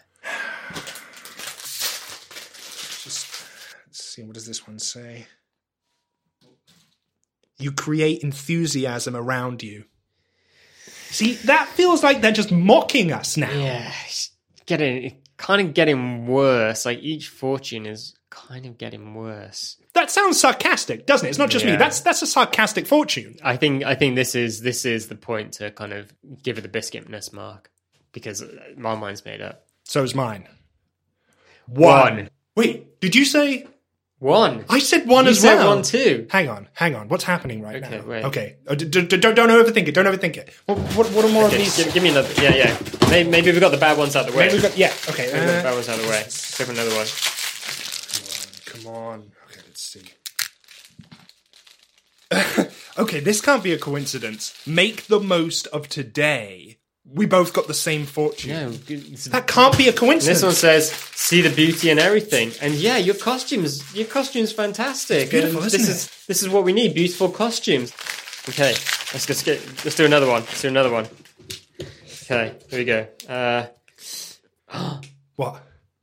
Just let's see. What does this one say? You create enthusiasm around you. See, that feels like they're just mocking us now. Yeah, it's getting kind of getting worse. Like each fortune is kind of getting worse. That sounds sarcastic, doesn't it? It's not just yeah. me. That's that's a sarcastic fortune. I think I think this is this is the point to kind of give it the biscuitness mark because my mind's made up. So is mine. One. One. Wait, did you say? One. I said one you as said well. one too. Hang on, hang on. What's happening right okay, now? Wait. Okay, uh, d- d- don't don't overthink it. Don't overthink it. What what, what are more okay, of these? Give, give me another. Yeah, yeah. Maybe, maybe we've got the bad ones out of the way. Maybe we've got yeah. Okay, maybe we've got the uh, bad ones out of the way. Pick another one. Come on. Okay, let's see. Okay, this can't be a coincidence. Make the most of today. We both got the same fortune. Yeah, that can't be a coincidence. This one says, "See the beauty in everything," and yeah, your costumes, your costumes, fantastic. It's beautiful, and isn't this it? is this is what we need: beautiful costumes. Okay, let's let's get let's do another one. Let's do another one. Okay, here we go. Uh, what?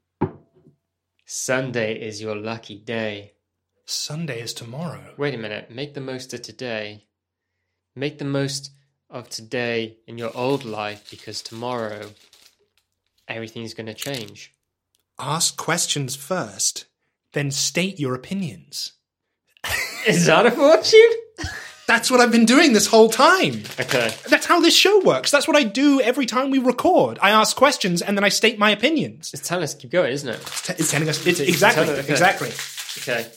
Sunday is your lucky day. Sunday is tomorrow. Wait a minute. Make the most of today. Make the most of today in your old life because tomorrow everything's going to change. Ask questions first, then state your opinions. Is that a fortune? That's what I've been doing this whole time. Okay. That's how this show works. That's what I do every time we record. I ask questions and then I state my opinions. It's telling us to keep going, isn't it? It's, t- it's telling us. It's, It's exactly. telling- okay. Exactly. Okay.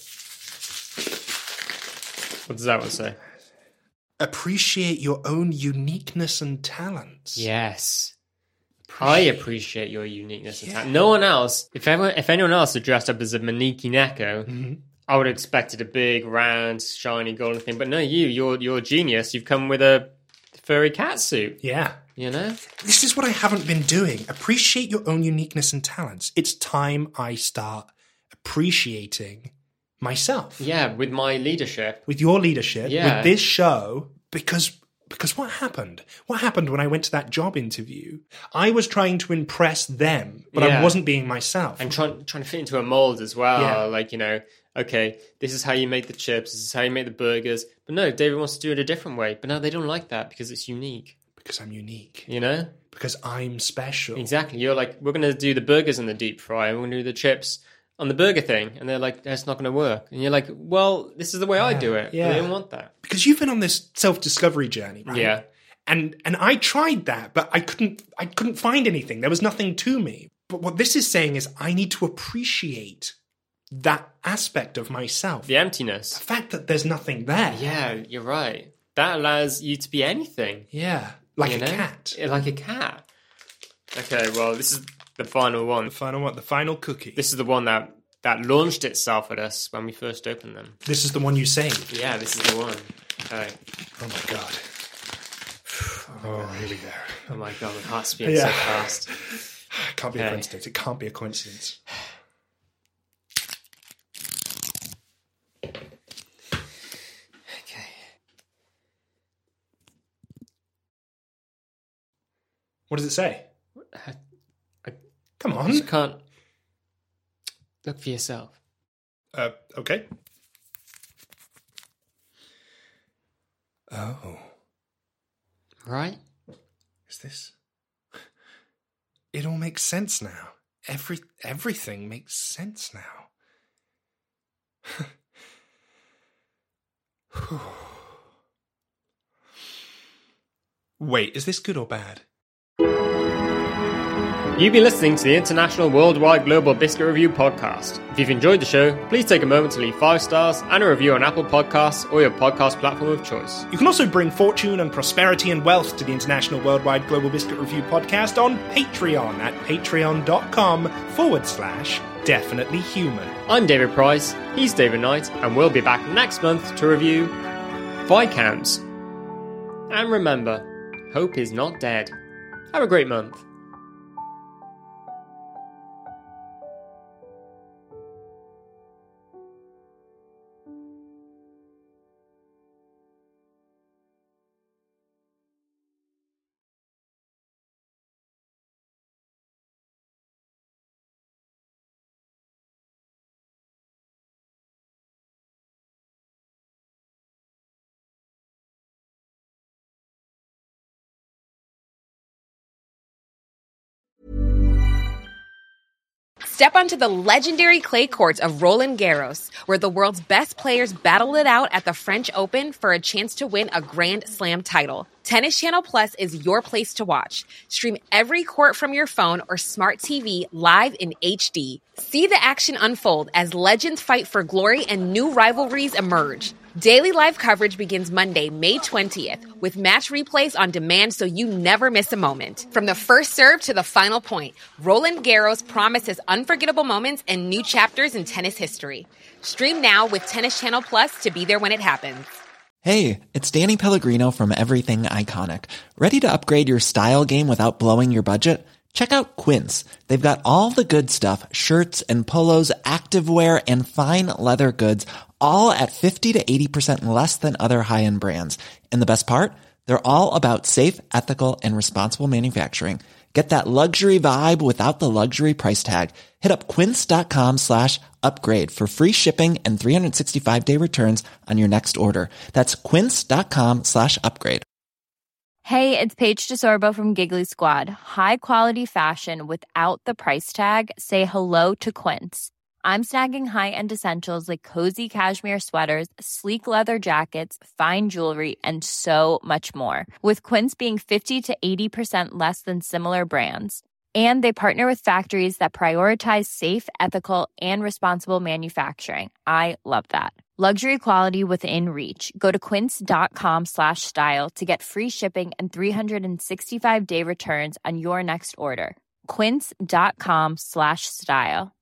What does that one say? Appreciate your own uniqueness and talents. Yes. I appreciate your uniqueness and talent. No one else, if ever, if anyone else had dressed up as a Maneki Neko, Mm-hmm. I would have expected a big, round, shiny, golden thing. But no, you, you're you're a genius. You've come with a furry cat suit. Yeah. You know? This is what I haven't been doing. Appreciate your own uniqueness and talents. It's time I start appreciating myself. Yeah, with my leadership. With your leadership, Yeah. with this show, because because what happened? What happened when I went to that job interview? I was trying to impress them, but Yeah. I wasn't being myself. And trying trying to fit into a mold as well. Yeah. Like, you know, okay, this is how you make the chips, this is how you make the burgers. But no, David wants to do it a different way. But no, they don't like that because it's unique. Because I'm unique. You know? Because I'm special. Exactly. You're like, we're going to do the burgers in the deep fry, and we're going to do the chips on the burger thing. And they're like, that's not going to work. And you're like, well, this is the way I do it. yeah. But they don't want that. Because you've been on this self-discovery journey, right? Yeah. And and I tried that, but I couldn't I couldn't find anything. There was nothing to me. But what this is saying is I need to appreciate that aspect of myself. The emptiness. The fact that there's nothing there. Yeah, you're right. That allows you to be anything. Yeah. Like you a know? cat. Yeah, like a cat. Okay, well, this is the final one. The final one, the final cookie. This is the one that, that launched itself at us when we first opened them. This is the one you saved. Yeah, this is the one. Okay. Oh my god. Oh, here we go. Oh my god, my heart's beating Yeah. so fast. It can't be Okay. a coincidence. It can't be a coincidence. Okay. What does it say? I, I Come on. just can't look for yourself. Uh, okay. Oh. Right? Is this? It all makes sense now. Every everything makes sense now. Wait, is this good or bad? You've been listening to the International Worldwide Global Biscuit Review podcast. If you've enjoyed the show, please take a moment to leave five stars and a review on Apple Podcasts or your podcast platform of choice. You can also bring fortune and prosperity and wealth to the International Worldwide Global Biscuit Review podcast on Patreon at patreon.com forward slash definitely human. I'm David Price, he's David Knight, and we'll be back next month to review Viscounts. And remember, hope is not dead. Have a great month. Step onto the legendary clay courts of Roland Garros, where the world's best players battle it out at the French Open for a chance to win a Grand Slam title. Tennis Channel Plus is your place to watch. Stream every court from your phone or smart T V live in H D. See the action unfold as legends fight for glory and new rivalries emerge. Daily live coverage begins Monday, May twentieth, with match replays on demand so you never miss a moment. From the first serve to the final point, Roland Garros promises unforgettable moments and new chapters in tennis history. Stream now with Tennis Channel Plus to be there when it happens. Hey, it's Danny Pellegrino from Everything Iconic. Ready to upgrade your style game without blowing your budget? Check out Quince. They've got all the good stuff, shirts and polos, activewear, and fine leather goods, all at fifty to eighty percent less than other high-end brands. And the best part? They're all about safe, ethical, and responsible manufacturing. Get that luxury vibe without the luxury price tag. Hit up quince.com slash upgrade for free shipping and three sixty-five day returns on your next order. That's quince.com slash upgrade. Hey, it's Paige DeSorbo from Giggly Squad. High quality fashion without the price tag. Say hello to Quince. I'm snagging high-end essentials like cozy cashmere sweaters, sleek leather jackets, fine jewelry, and so much more. With Quince being fifty to eighty percent less than similar brands. And they partner with factories that prioritize safe, ethical, and responsible manufacturing. I love that. Luxury quality within reach. Go to quince.com slash style to get free shipping and three sixty-five day returns on your next order. Quince.com slash style.